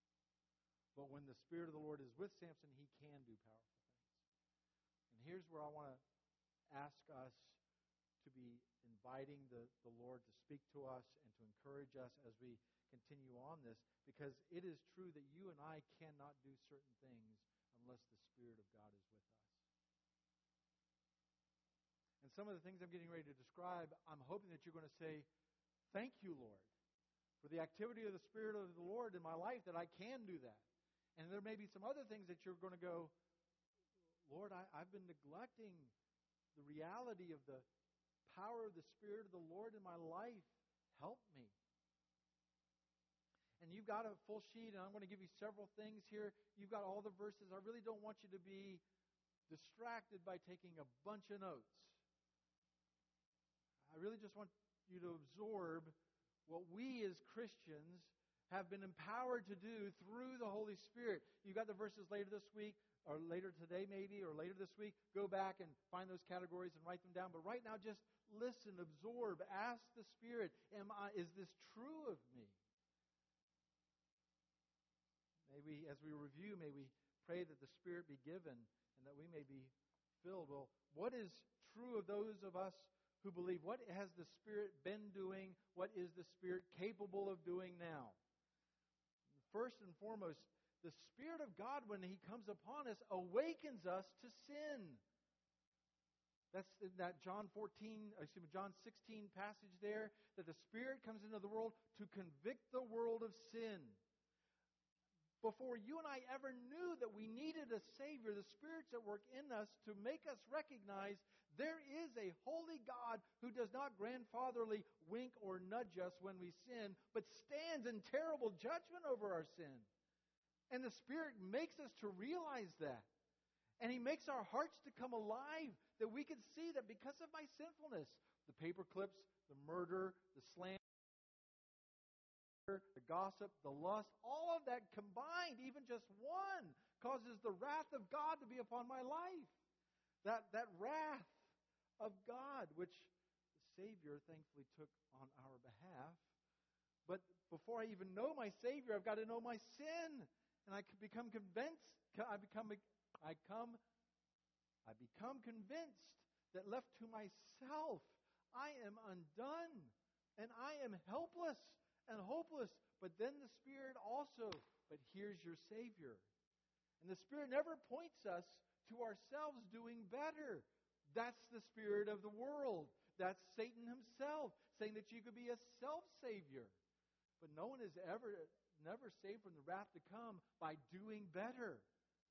But when the Spirit of the Lord is with Samson, he can do powerful things. And here's where I want to ask us to be inviting the Lord to speak to us and to encourage us as we continue on this, because it is true that you and I cannot do certain things unless the Spirit of God is with us. And some of the things I'm getting ready to describe, I'm hoping that you're going to say, thank you, Lord, for the activity of the Spirit of the Lord in my life, that I can do that. And there may be some other things that you're going to go, Lord, I've been neglecting the reality of the power of the Spirit of the Lord in my life. Help me. And you've got a full sheet, and I'm going to give you several things here. You've got all the verses. I really don't want you to be distracted by taking a bunch of notes. I really just want you to absorb what we as Christians have been empowered to do through the Holy Spirit. You've got the verses later this week, or later today maybe, or later this week. Go back and find those categories and write them down. But right now, just listen, absorb, ask the Spirit, is this true of me? May we, as we review, may we pray that the Spirit be given and that we may be filled. Well, what is true of those of us who believe, what has the Spirit been doing? What is the Spirit capable of doing now? First and foremost, the Spirit of God, when He comes upon us, awakens us to sin. That's in that John 16 passage there, that the Spirit comes into the world to convict the world of sin. Before you and I ever knew that we needed a Savior, the Spirit's at work in us to make us recognize there is a holy God who does not grandfatherly wink or nudge us when we sin, but stands in terrible judgment over our sin. And the Spirit makes us to realize that. And He makes our hearts to come alive, that we can see that because of my sinfulness, the paper clips, the murder, the slander, the gossip, the lust, all of that combined, even just one, causes the wrath of God to be upon my life. That wrath of God, which the Savior thankfully took on our behalf. But before I even know my Savior, I've got to know my sin. And I become convinced, I become convinced that left to myself, I am undone and I am helpless and hopeless. But then the Spirit also, but here's your Savior. And the Spirit never points us to ourselves doing better. That's the spirit of the world. That's Satan himself, saying that you could be a self-savior. But no one is never saved from the wrath to come by doing better.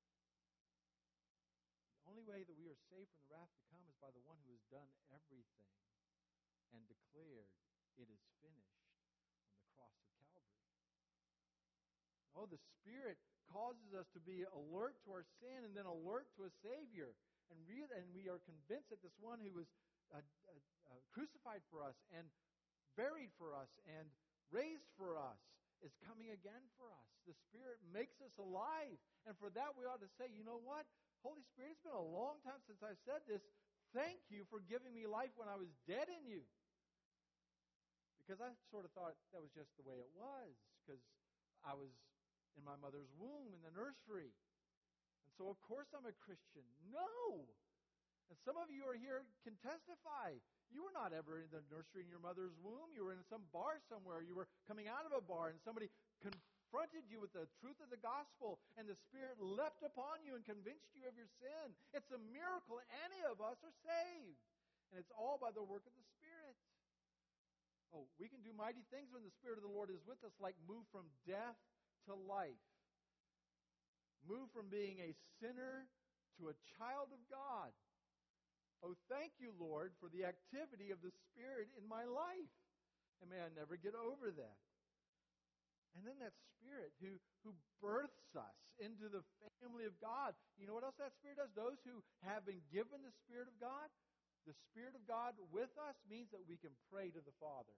The only way that we are saved from the wrath to come is by the one who has done everything and declared it is finished on the cross of Calvary. Oh, the Spirit causes us to be alert to our sin and then alert to a Savior. And we are convinced that this one who was crucified for us and buried for us and raised for us is coming again for us. The Spirit makes us alive. And for that we ought to say, you know what? Holy Spirit, it's been a long time since I've said this. Thank you for giving me life when I was dead in you. Because I sort of thought that was just the way it was. Because I was in my mother's womb in the nursery. And so of course I'm a Christian. No! And some of you are here can testify. You were not ever in the nursery in your mother's womb. You were in some bar somewhere. You were coming out of a bar and somebody confronted you with the truth of the gospel and the Spirit leapt upon you and convinced you of your sin. It's a miracle any of us are saved. And it's all by the work of the Spirit. Oh, we can do mighty things when the Spirit of the Lord is with us, like move from death to life. Move from being a sinner to a child of God. Oh, thank you, Lord, for the activity of the Spirit in my life. And may I never get over that. And then that Spirit who births us into the family of God. You know what else that Spirit does? Those who have been given the Spirit of God, the Spirit of God with us means that we can pray to the Father.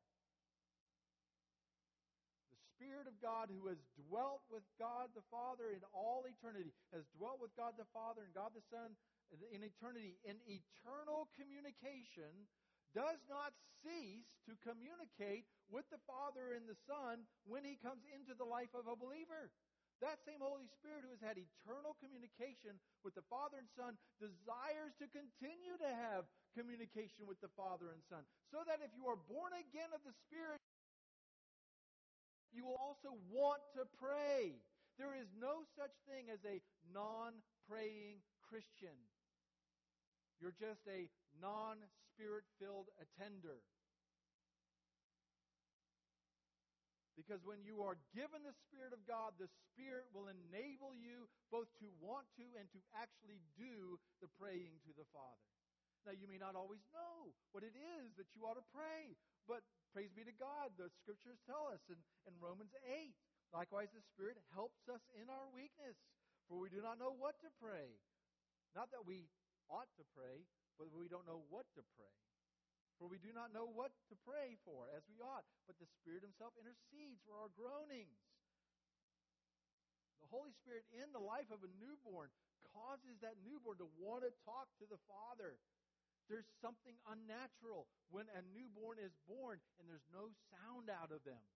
The Spirit of God who has dwelt with God the Father in all eternity, has dwelt with God the Father and God the Son in eternity, in eternal communication, does not cease to communicate with the Father and the Son when He comes into the life of a believer. That same Holy Spirit who has had eternal communication with the Father and Son desires to continue to have communication with the Father and Son. So that if you are born again of the Spirit, you will also want to pray. There is no such thing as a non-praying Christian. You're just a non-Spirit-filled attender. Because when you are given the Spirit of God, the Spirit will enable you both to want to and to actually do the praying to the Father. Now, you may not always know what it is that you ought to pray, but praise be to God, the Scriptures tell us in Romans 8. Likewise, the Spirit helps us in our weakness, for we do not know what to pray. Not that we ought to pray, but we don't know what to pray. For we do not know what to pray for as we ought, but the Spirit Himself intercedes for our groanings. The Holy Spirit in the life of a newborn causes that newborn to want to talk to the Father. There's something unnatural when a newborn is born and there's no sound out of them.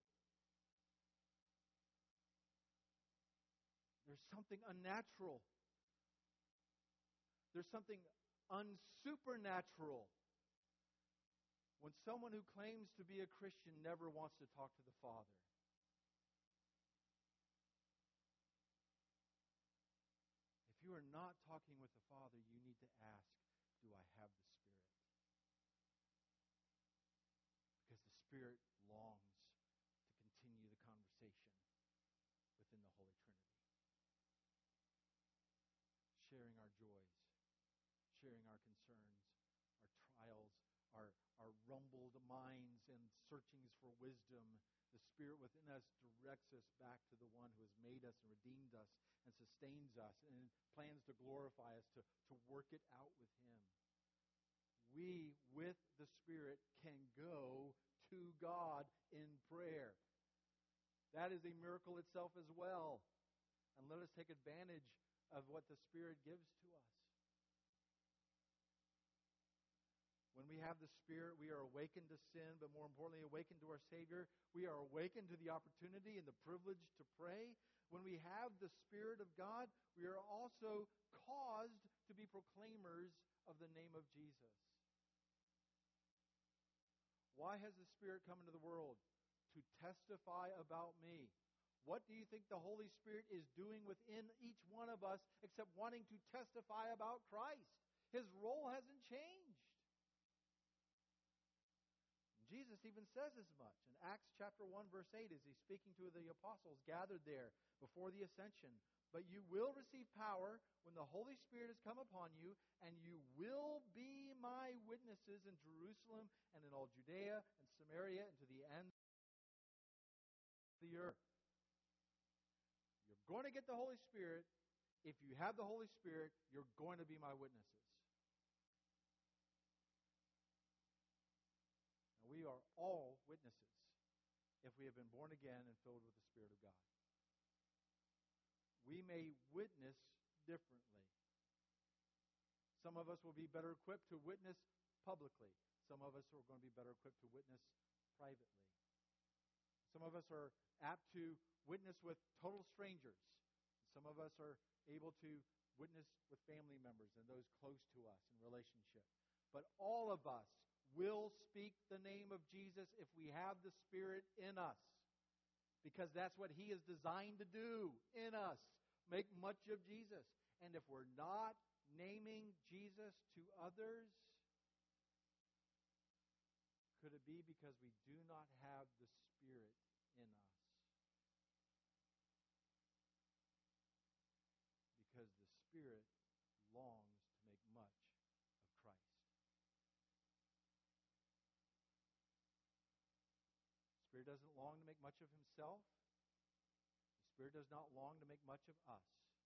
There's something unnatural. There's something unsupernatural when someone who claims to be a Christian never wants to talk to the Father? If you are not talking with the Father, you need to ask, do I have the Spirit? Because the Spirit longs to continue the conversation within the Holy Trinity. Sharing our joys, sharing our concerns, our trials, our rumbled minds and searchings for wisdom. The Spirit within us directs us back to the one who has made us and redeemed us and sustains us and plans to glorify us, to work it out with Him. We, with the Spirit, can go to God in prayer. That is a miracle itself as well. And let us take advantage of what the Spirit gives to us. When we have the Spirit, we are awakened to sin, but more importantly, awakened to our Savior. We are awakened to the opportunity and the privilege to pray. When we have the Spirit of God, we are also caused to be proclaimers of the name of Jesus. Why has the Spirit come into the world? To testify about me. What do you think the Holy Spirit is doing within each one of us except wanting to testify about Christ? His role hasn't changed. Jesus even says as much. In Acts chapter 1, verse 8, as He's speaking to the apostles gathered there before the ascension, but you will receive power when the Holy Spirit has come upon you, and you will be my witnesses in Jerusalem and in all Judea and Samaria and to the end of the earth. You're going to get the Holy Spirit. If you have the Holy Spirit, you're going to be my witnesses. Now, we are all witnesses if we have been born again and filled with the Spirit of God. We may witness differently. Some of us will be better equipped to witness publicly. Some of us are going to be better equipped to witness privately. Some of us are apt to witness with total strangers. Some of us are able to witness with family members and those close to us in relationship. But all of us will speak the name of Jesus if we have the Spirit in us. Because that's what He is designed to do in us. Make much of Jesus. And if we're not naming Jesus to others, could it be because we do not have the Spirit in us? Because the Spirit longs to make much of Christ. The Spirit doesn't long to make much of Himself. The Spirit does not long to make much of us.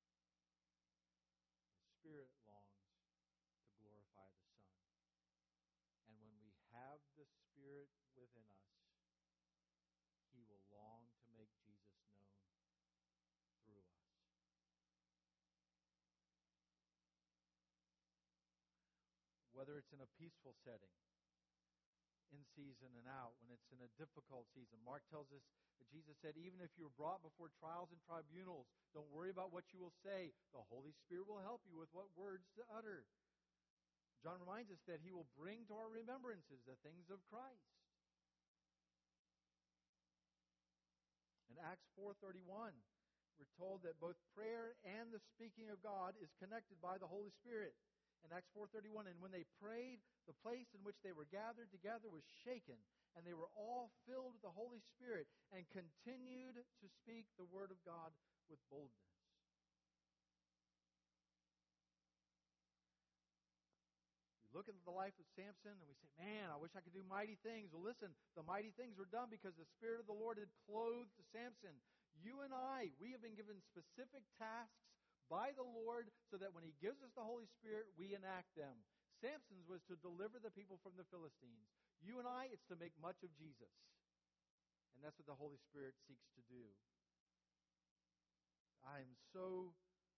The Spirit longs to glorify the Son. And when we have the Spirit within us, He will long to make Jesus known through us. Whether it's in a peaceful setting, in season and out, when it's in a difficult season. Mark tells us that Jesus said, even if you're brought before trials and tribunals, don't worry about what you will say. The Holy Spirit will help you with what words to utter. John reminds us that He will bring to our remembrances the things of Christ. In Acts 4:31, we're told that both prayer and the speaking of God is connected by the Holy Spirit. In Acts 4:31, and when they prayed, the place in which they were gathered together was shaken, and they were all filled with the Holy Spirit and continued to speak the word of God with boldness. We look at the life of Samson and we say, man, I wish I could do mighty things. Well, listen, the mighty things were done because the Spirit of the Lord had clothed Samson. You and I, we have been given specific tasks by the Lord so that when He gives us the Holy Spirit, we enact them. Samson's was to deliver the people from the Philistines. You and I, it's to make much of Jesus. And that's what the Holy Spirit seeks to do. I am so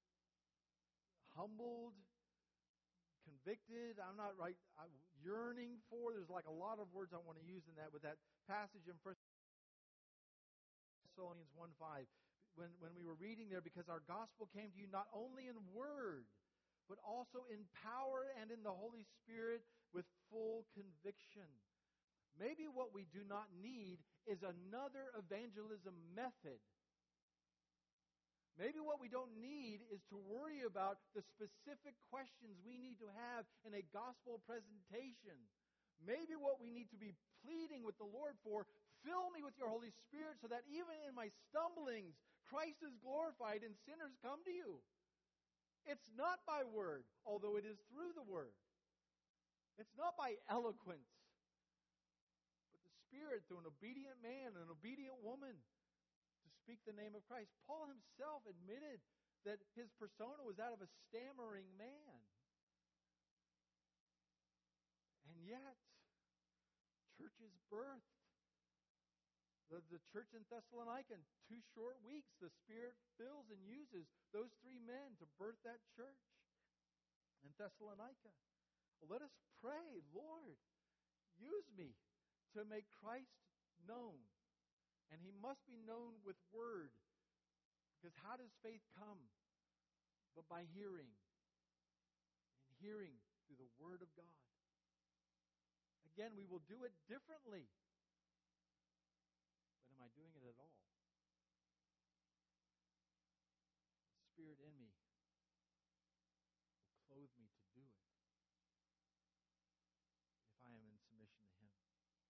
humbled, convicted. I'm yearning for. There's like a lot of words I want to use in that with that passage in 1 Thessalonians 1:5. When we were reading there, because our gospel came to you not only in word, but also in power and in the Holy Spirit with full conviction. Maybe what we do not need is another evangelism method. Maybe what we don't need is to worry about the specific questions we need to have in a gospel presentation. Maybe what we need to be pleading with the Lord for, fill me with your Holy Spirit so that even in my stumblings, Christ is glorified and sinners come to you. It's not by word, although it is through the word. It's not by eloquence, but the Spirit through an obedient man and an obedient woman to speak the name of Christ. Paul himself admitted that his persona was that of a stammering man. And yet, churches birthed. The church in Thessalonica, in 2 short weeks, the Spirit fills and uses those 3 men to birth that church in Thessalonica. Well, let us pray, Lord, use me to make Christ known. And He must be known with word. Because how does faith come? But by hearing. And hearing through the Word of God. Again, we will do it differently. But am I doing it at all? The Spirit in me will clothe me to do it. If I am in submission to Him.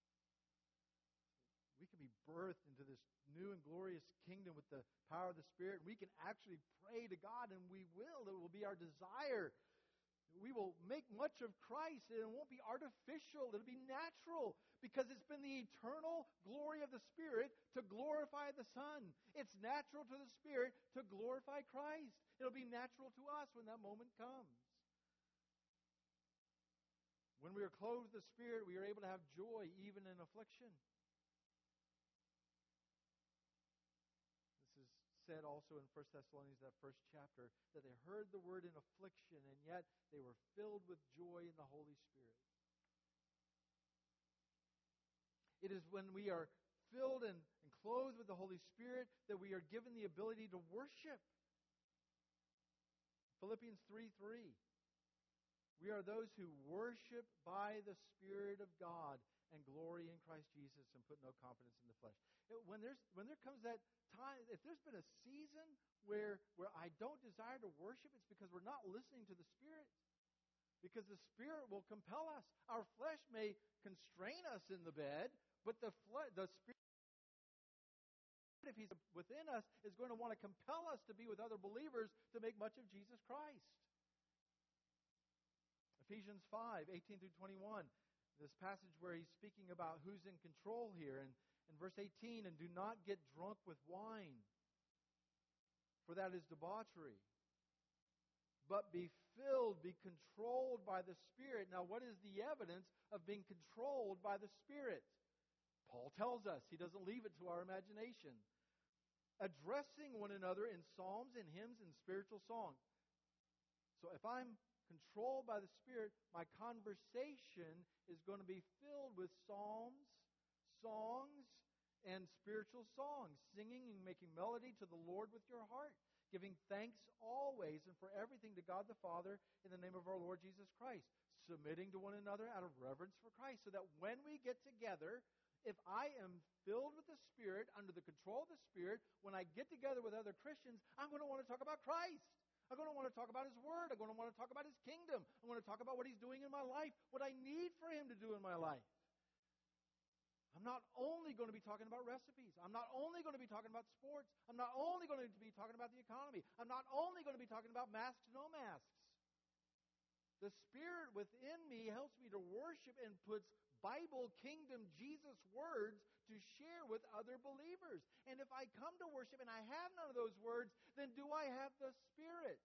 We can be birthed into this new and glorious kingdom with the power of the Spirit. We can actually pray to God, and we will. It will be our desire. We will make much of Christ, and it won't be artificial. It'll be natural, because it's been the eternal glory of the Spirit to glorify the Son. It's natural to the Spirit to glorify Christ. It'll be natural to us when that moment comes. When we are clothed with the Spirit, we are able to have joy even in affliction. Said also in 1 Thessalonians, that first chapter, that they heard the word in affliction, and yet they were filled with joy in the Holy Spirit. It is when we are filled and clothed with the Holy Spirit that we are given the ability to worship. Philippians 3:3. We are those who worship by the Spirit of God and glory in Christ Jesus and put no confidence in the flesh. When there comes that time, if there's been a season where I don't desire to worship, it's because we're not listening to the Spirit. Because the Spirit will compel us. Our flesh may constrain us in the bed, but the Spirit, if He's within us, is going to want to compel us to be with other believers to make much of Jesus Christ. Ephesians 5:18-21. This passage where he's speaking about who's in control here. And in verse 18, and do not get drunk with wine, for that is debauchery. But be filled, be controlled by the Spirit. Now, what is the evidence of being controlled by the Spirit? Paul tells us. He doesn't leave it to our imagination. Addressing one another in psalms and hymns and spiritual songs. So if I'm controlled by the Spirit, my conversation is going to be filled with psalms, songs, and spiritual songs, singing and making melody to the Lord with your heart, giving thanks always and for everything to God the Father in the name of our Lord Jesus Christ, submitting to one another out of reverence for Christ, so that when we get together, if I am filled with the Spirit, under the control of the Spirit, when I get together with other Christians, I'm going to want to talk about Christ. I'm going to want to talk about His Word. I'm going to want to talk about His kingdom. I'm going to talk about what He's doing in my life, what I need for Him to do in my life. I'm not only going to be talking about recipes. I'm not only going to be talking about sports. I'm not only going to be talking about the economy. I'm not only going to be talking about masks, no masks. The Spirit within me helps me to worship and puts Bible, kingdom, Jesus words to share with other believers. And if I come to worship and I have none of those words, then do I have the Spirit?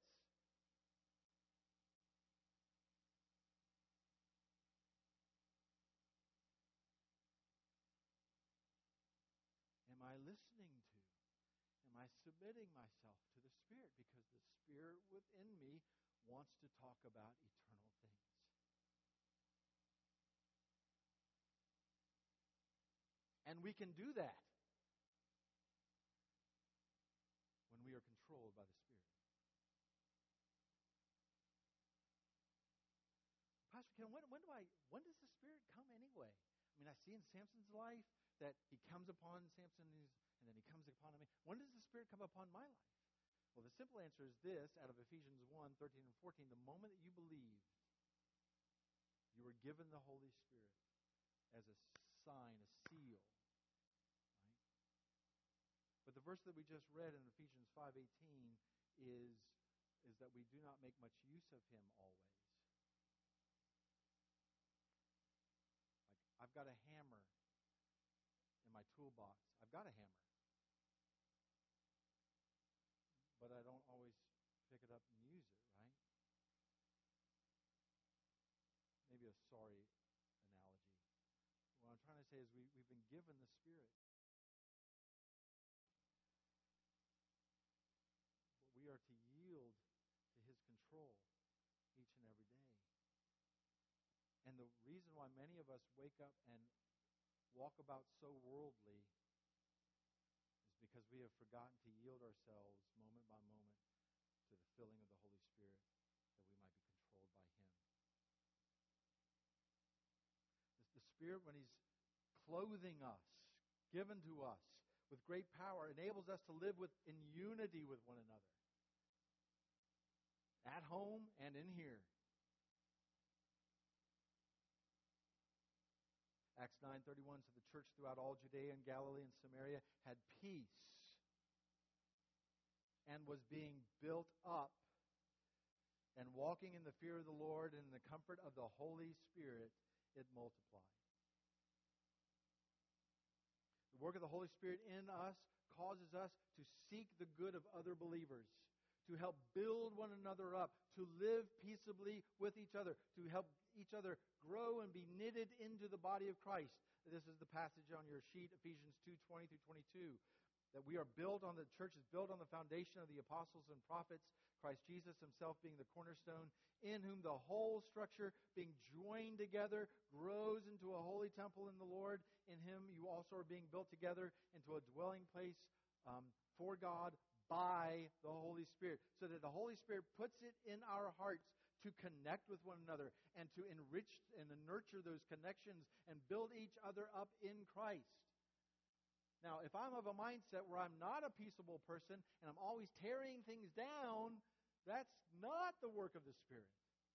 Am I listening to? Am I submitting myself to the Spirit? Because the Spirit within me wants to talk about eternal things. And we can do that when we are controlled by the Spirit. Pastor Ken, when does the Spirit come anyway? I mean, I see in Samson's life that he comes upon Samson and then he comes upon me. When does the Spirit come upon my life? Well, the simple answer is this, out of Ephesians 1, 13 and 14. The moment that you believed, you were given the Holy Spirit as a sign, a seal. Right? But the verse that we just read in Ephesians 5:18 is that we do not make much use of Him always. Like, I've got a hammer in my toolbox. I've got a hammer. But I don't always pick it up and use it, right? Maybe a sorry analogy. What I'm trying to say is we've been given the Spirit. But we are to yield to His control each and every day. And the reason why many of us wake up and walk about so worldly is because we have forgotten to yield ourselves moment by moment to the filling of the Holy Spirit that we might be controlled by Him. The Spirit, when He's clothing us, given to us with great power, enables us to live in unity with one another. At home and in here. Acts 9:31 said the church throughout all Judea and Galilee and Samaria had peace and was being built up and walking in the fear of the Lord and in the comfort of the Holy Spirit, it multiplied. The work of the Holy Spirit in us causes us to seek the good of other believers, to help build one another up, to live peaceably with each other, to help each other grow and be knitted into the body of Christ. This is the passage on your sheet, Ephesians 2:20 through 22. That we are built on, the church is built on the foundation of the apostles and prophets, Christ Jesus Himself being the cornerstone, in whom the whole structure being joined together grows into a holy temple in the Lord. In Him you also are being built together into a dwelling place for God by the Holy Spirit. So that the Holy Spirit puts it in our hearts to connect with one another and to enrich and to nurture those connections and build each other up in Christ. Now, if I'm of a mindset where I'm not a peaceable person and I'm always tearing things down, that's not the work of the Spirit.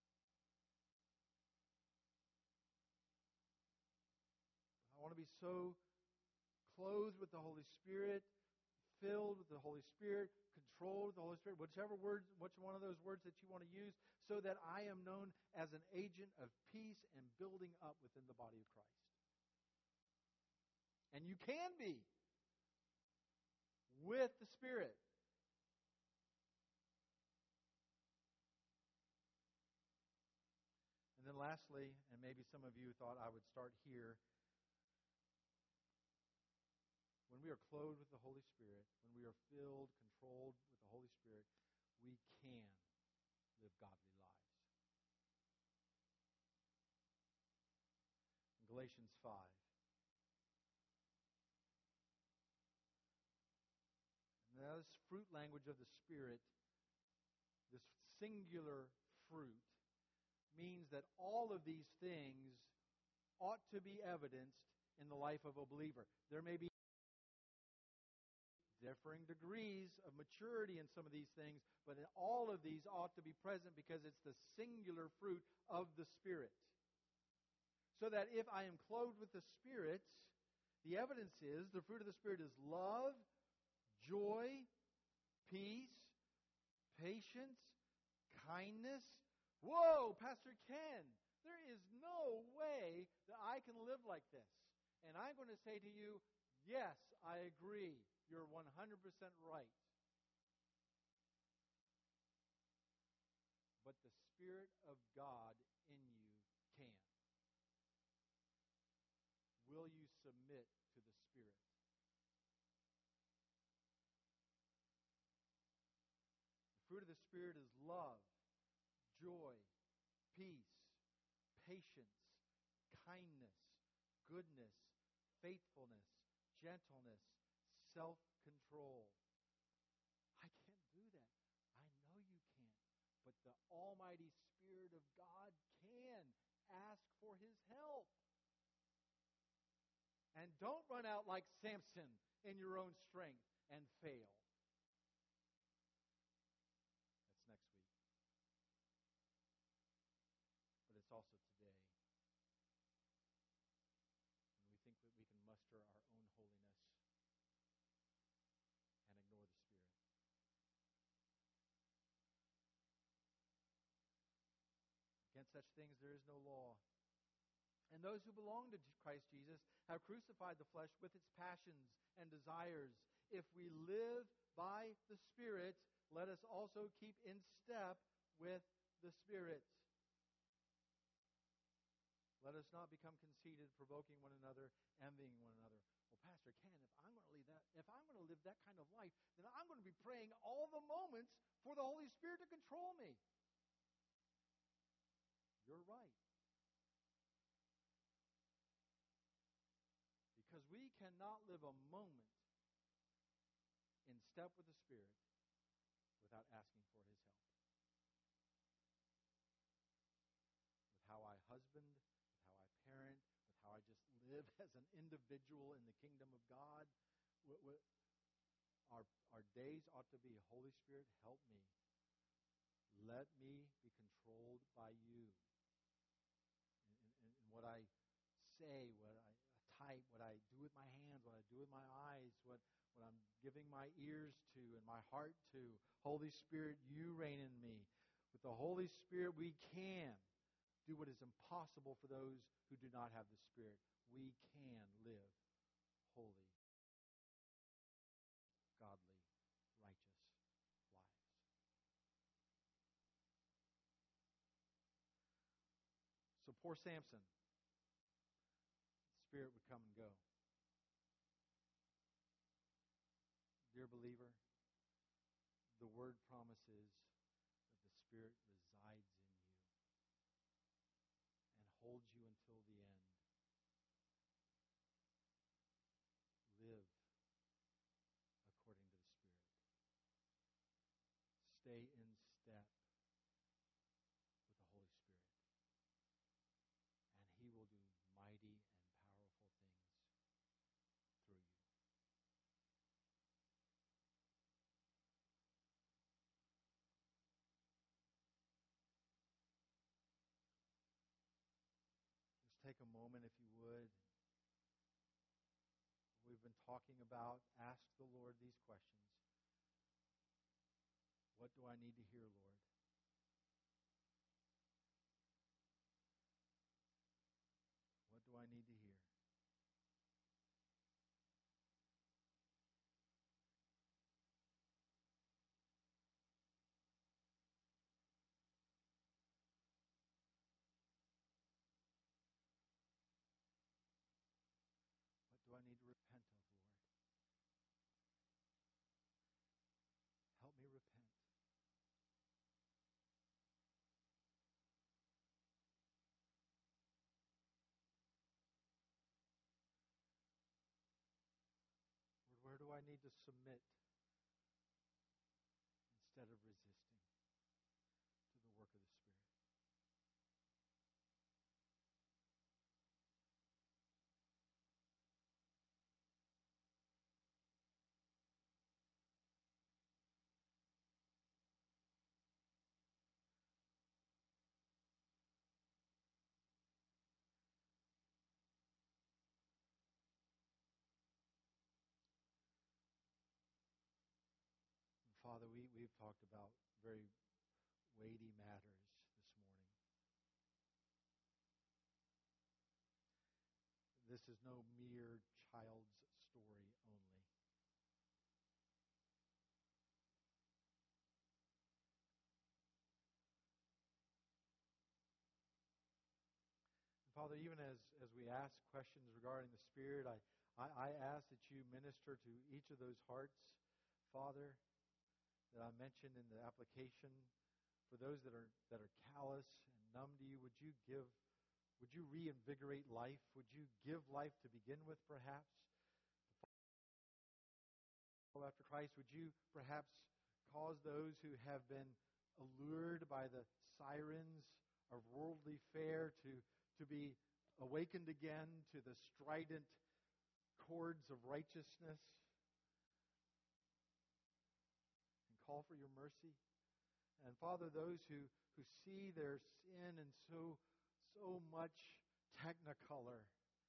I want to be so clothed with the Holy Spirit, filled with the Holy Spirit, controlled with the Holy Spirit, which one of those words that you want to use, so that I am known as an agent of peace and building up within the body of Christ. And you can be with the Spirit. And then lastly, and maybe some of you thought I would start here, when we are clothed with the Holy Spirit, when we are filled, controlled with the Holy Spirit, we can live godly lives. In Galatians 5. Now, this fruit language of the Spirit, this singular fruit, means that all of these things ought to be evidenced in the life of a believer. There may be differing degrees of maturity in some of these things, but all of these ought to be present because it's the singular fruit of the Spirit. So that if I am clothed with the Spirit, the evidence is the fruit of the Spirit is love, joy, peace, patience, kindness. Whoa, Pastor Ken, there is no way that I can live like this. And I'm going to say to you, yes, I agree. You're 100% right. But the Spirit of God in you can. Will you submit to the Spirit? The fruit of the Spirit is love, joy, peace, patience, kindness, goodness, faithfulness, gentleness, self-control. I can't do that. I know you can't. But the Almighty Spirit of God can. Ask for His help. And don't run out like Samson in your own strength and fail. That's next week. But it's also today. When we think that we can muster our own holiness and ignore the Spirit. Against such things there is no law. And those who belong to Christ Jesus have crucified the flesh with its passions and desires. If we live by the Spirit, let us also keep in step with the Spirit. Let us not become conceited, provoking one another, envying one another. Well, Pastor Ken, if I'm going to live that kind of life, then I'm going to be praying all the moments for the Holy Spirit to control me. You're right. Because we cannot live a moment in step with the Spirit without asking for His help. With how I husband, with how I parent, with how I just live as an individual in the kingdom of God. Our days ought to be, Holy Spirit, help me. Let me be controlled by You. In what I say, what I type, what I do with my hands, what I do with my eyes, what I'm giving my ears to and my heart to. Holy Spirit, You reign in me. With the Holy Spirit, we can do what is impossible for those who do not have the Spirit. We can live holy, godly, righteous lives. So poor Samson, the Spirit would come and go. Dear believer, the Word promises that the Spirit resides in you and holds you until the end. Live according to the Spirit. Stay in step with the Holy Spirit. And He will do mighty and powerful things through you. Just take a moment, if you would. We've been talking about, ask the Lord these questions. What do I need to hear, Lord? What do I need to hear? What do I need to repent of, Lord? Help me repent. Lord, where do I need to submit instead of resisting to the work of the Spirit? And Father, we've talked about very weighty matters this morning. This is no mere child's story only. And Father, even as we ask questions regarding the Spirit, I ask that You minister to each of those hearts, Father, that I mentioned in the application. For those that are callous and numb to You, would You reinvigorate life? Would You give life to begin with, perhaps? To follow after Christ, would You perhaps cause those who have been allured by the sirens of worldly fare to be awakened again to the strident cords of righteousness and call for your mercy. And Father, those who see their sin in so much technicolor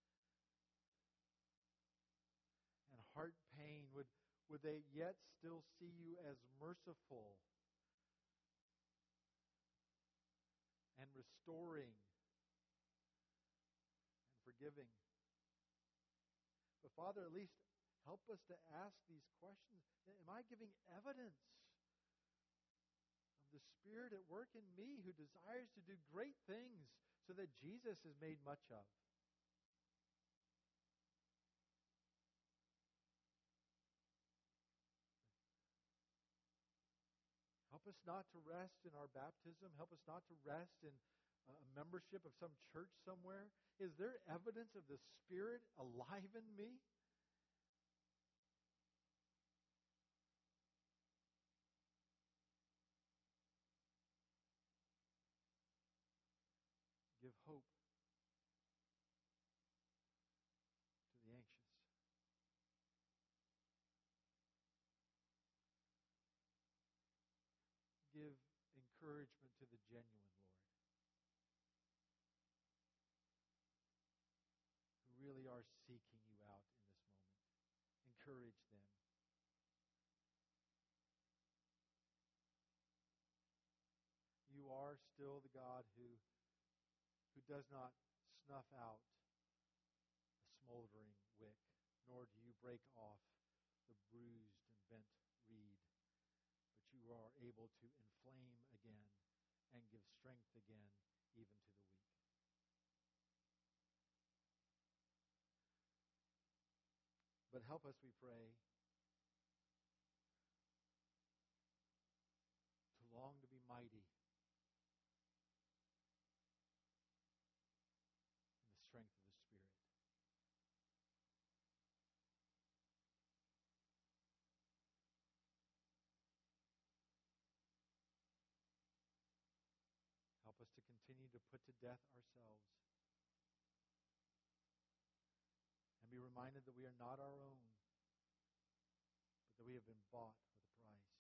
and heart pain, would they yet still see you as merciful and restoring and forgiving? But Father, at least help us to ask these questions. Am I giving evidence of the Spirit at work in me who desires to do great things so that Jesus is made much of? Help us not to rest in our baptism. Help us not to rest in a membership of some church somewhere. Is there evidence of the Spirit alive in me? Give hope to the anxious. Give encouragement to the genuine, Lord, who really are seeking you out in this moment. Encourage them. You are still the God who does not snuff out a smoldering wick, nor do you break off the bruised and bent reed. But you are able to inflame again and give strength again, even to the weak. But help us, we pray, to long to be mighty in the strength of the Spirit. Help us to continue to put to death ourselves and be reminded that we are not our own, but that we have been bought with a price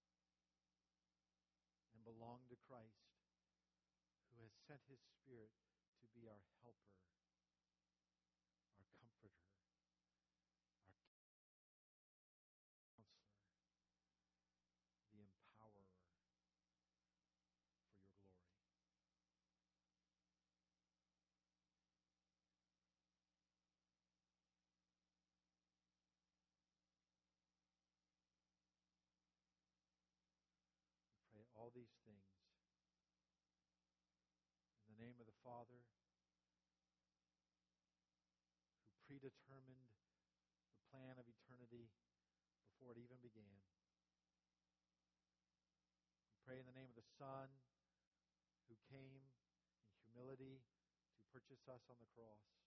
and belong to Christ, who has sent His Spirit to be our helper, our comforter, our counselor, the empowerer for your glory. We pray all these things in the name of the Father, who predetermined the plan of eternity before it even began. We pray in the name of the Son, who came in humility to purchase us on the cross.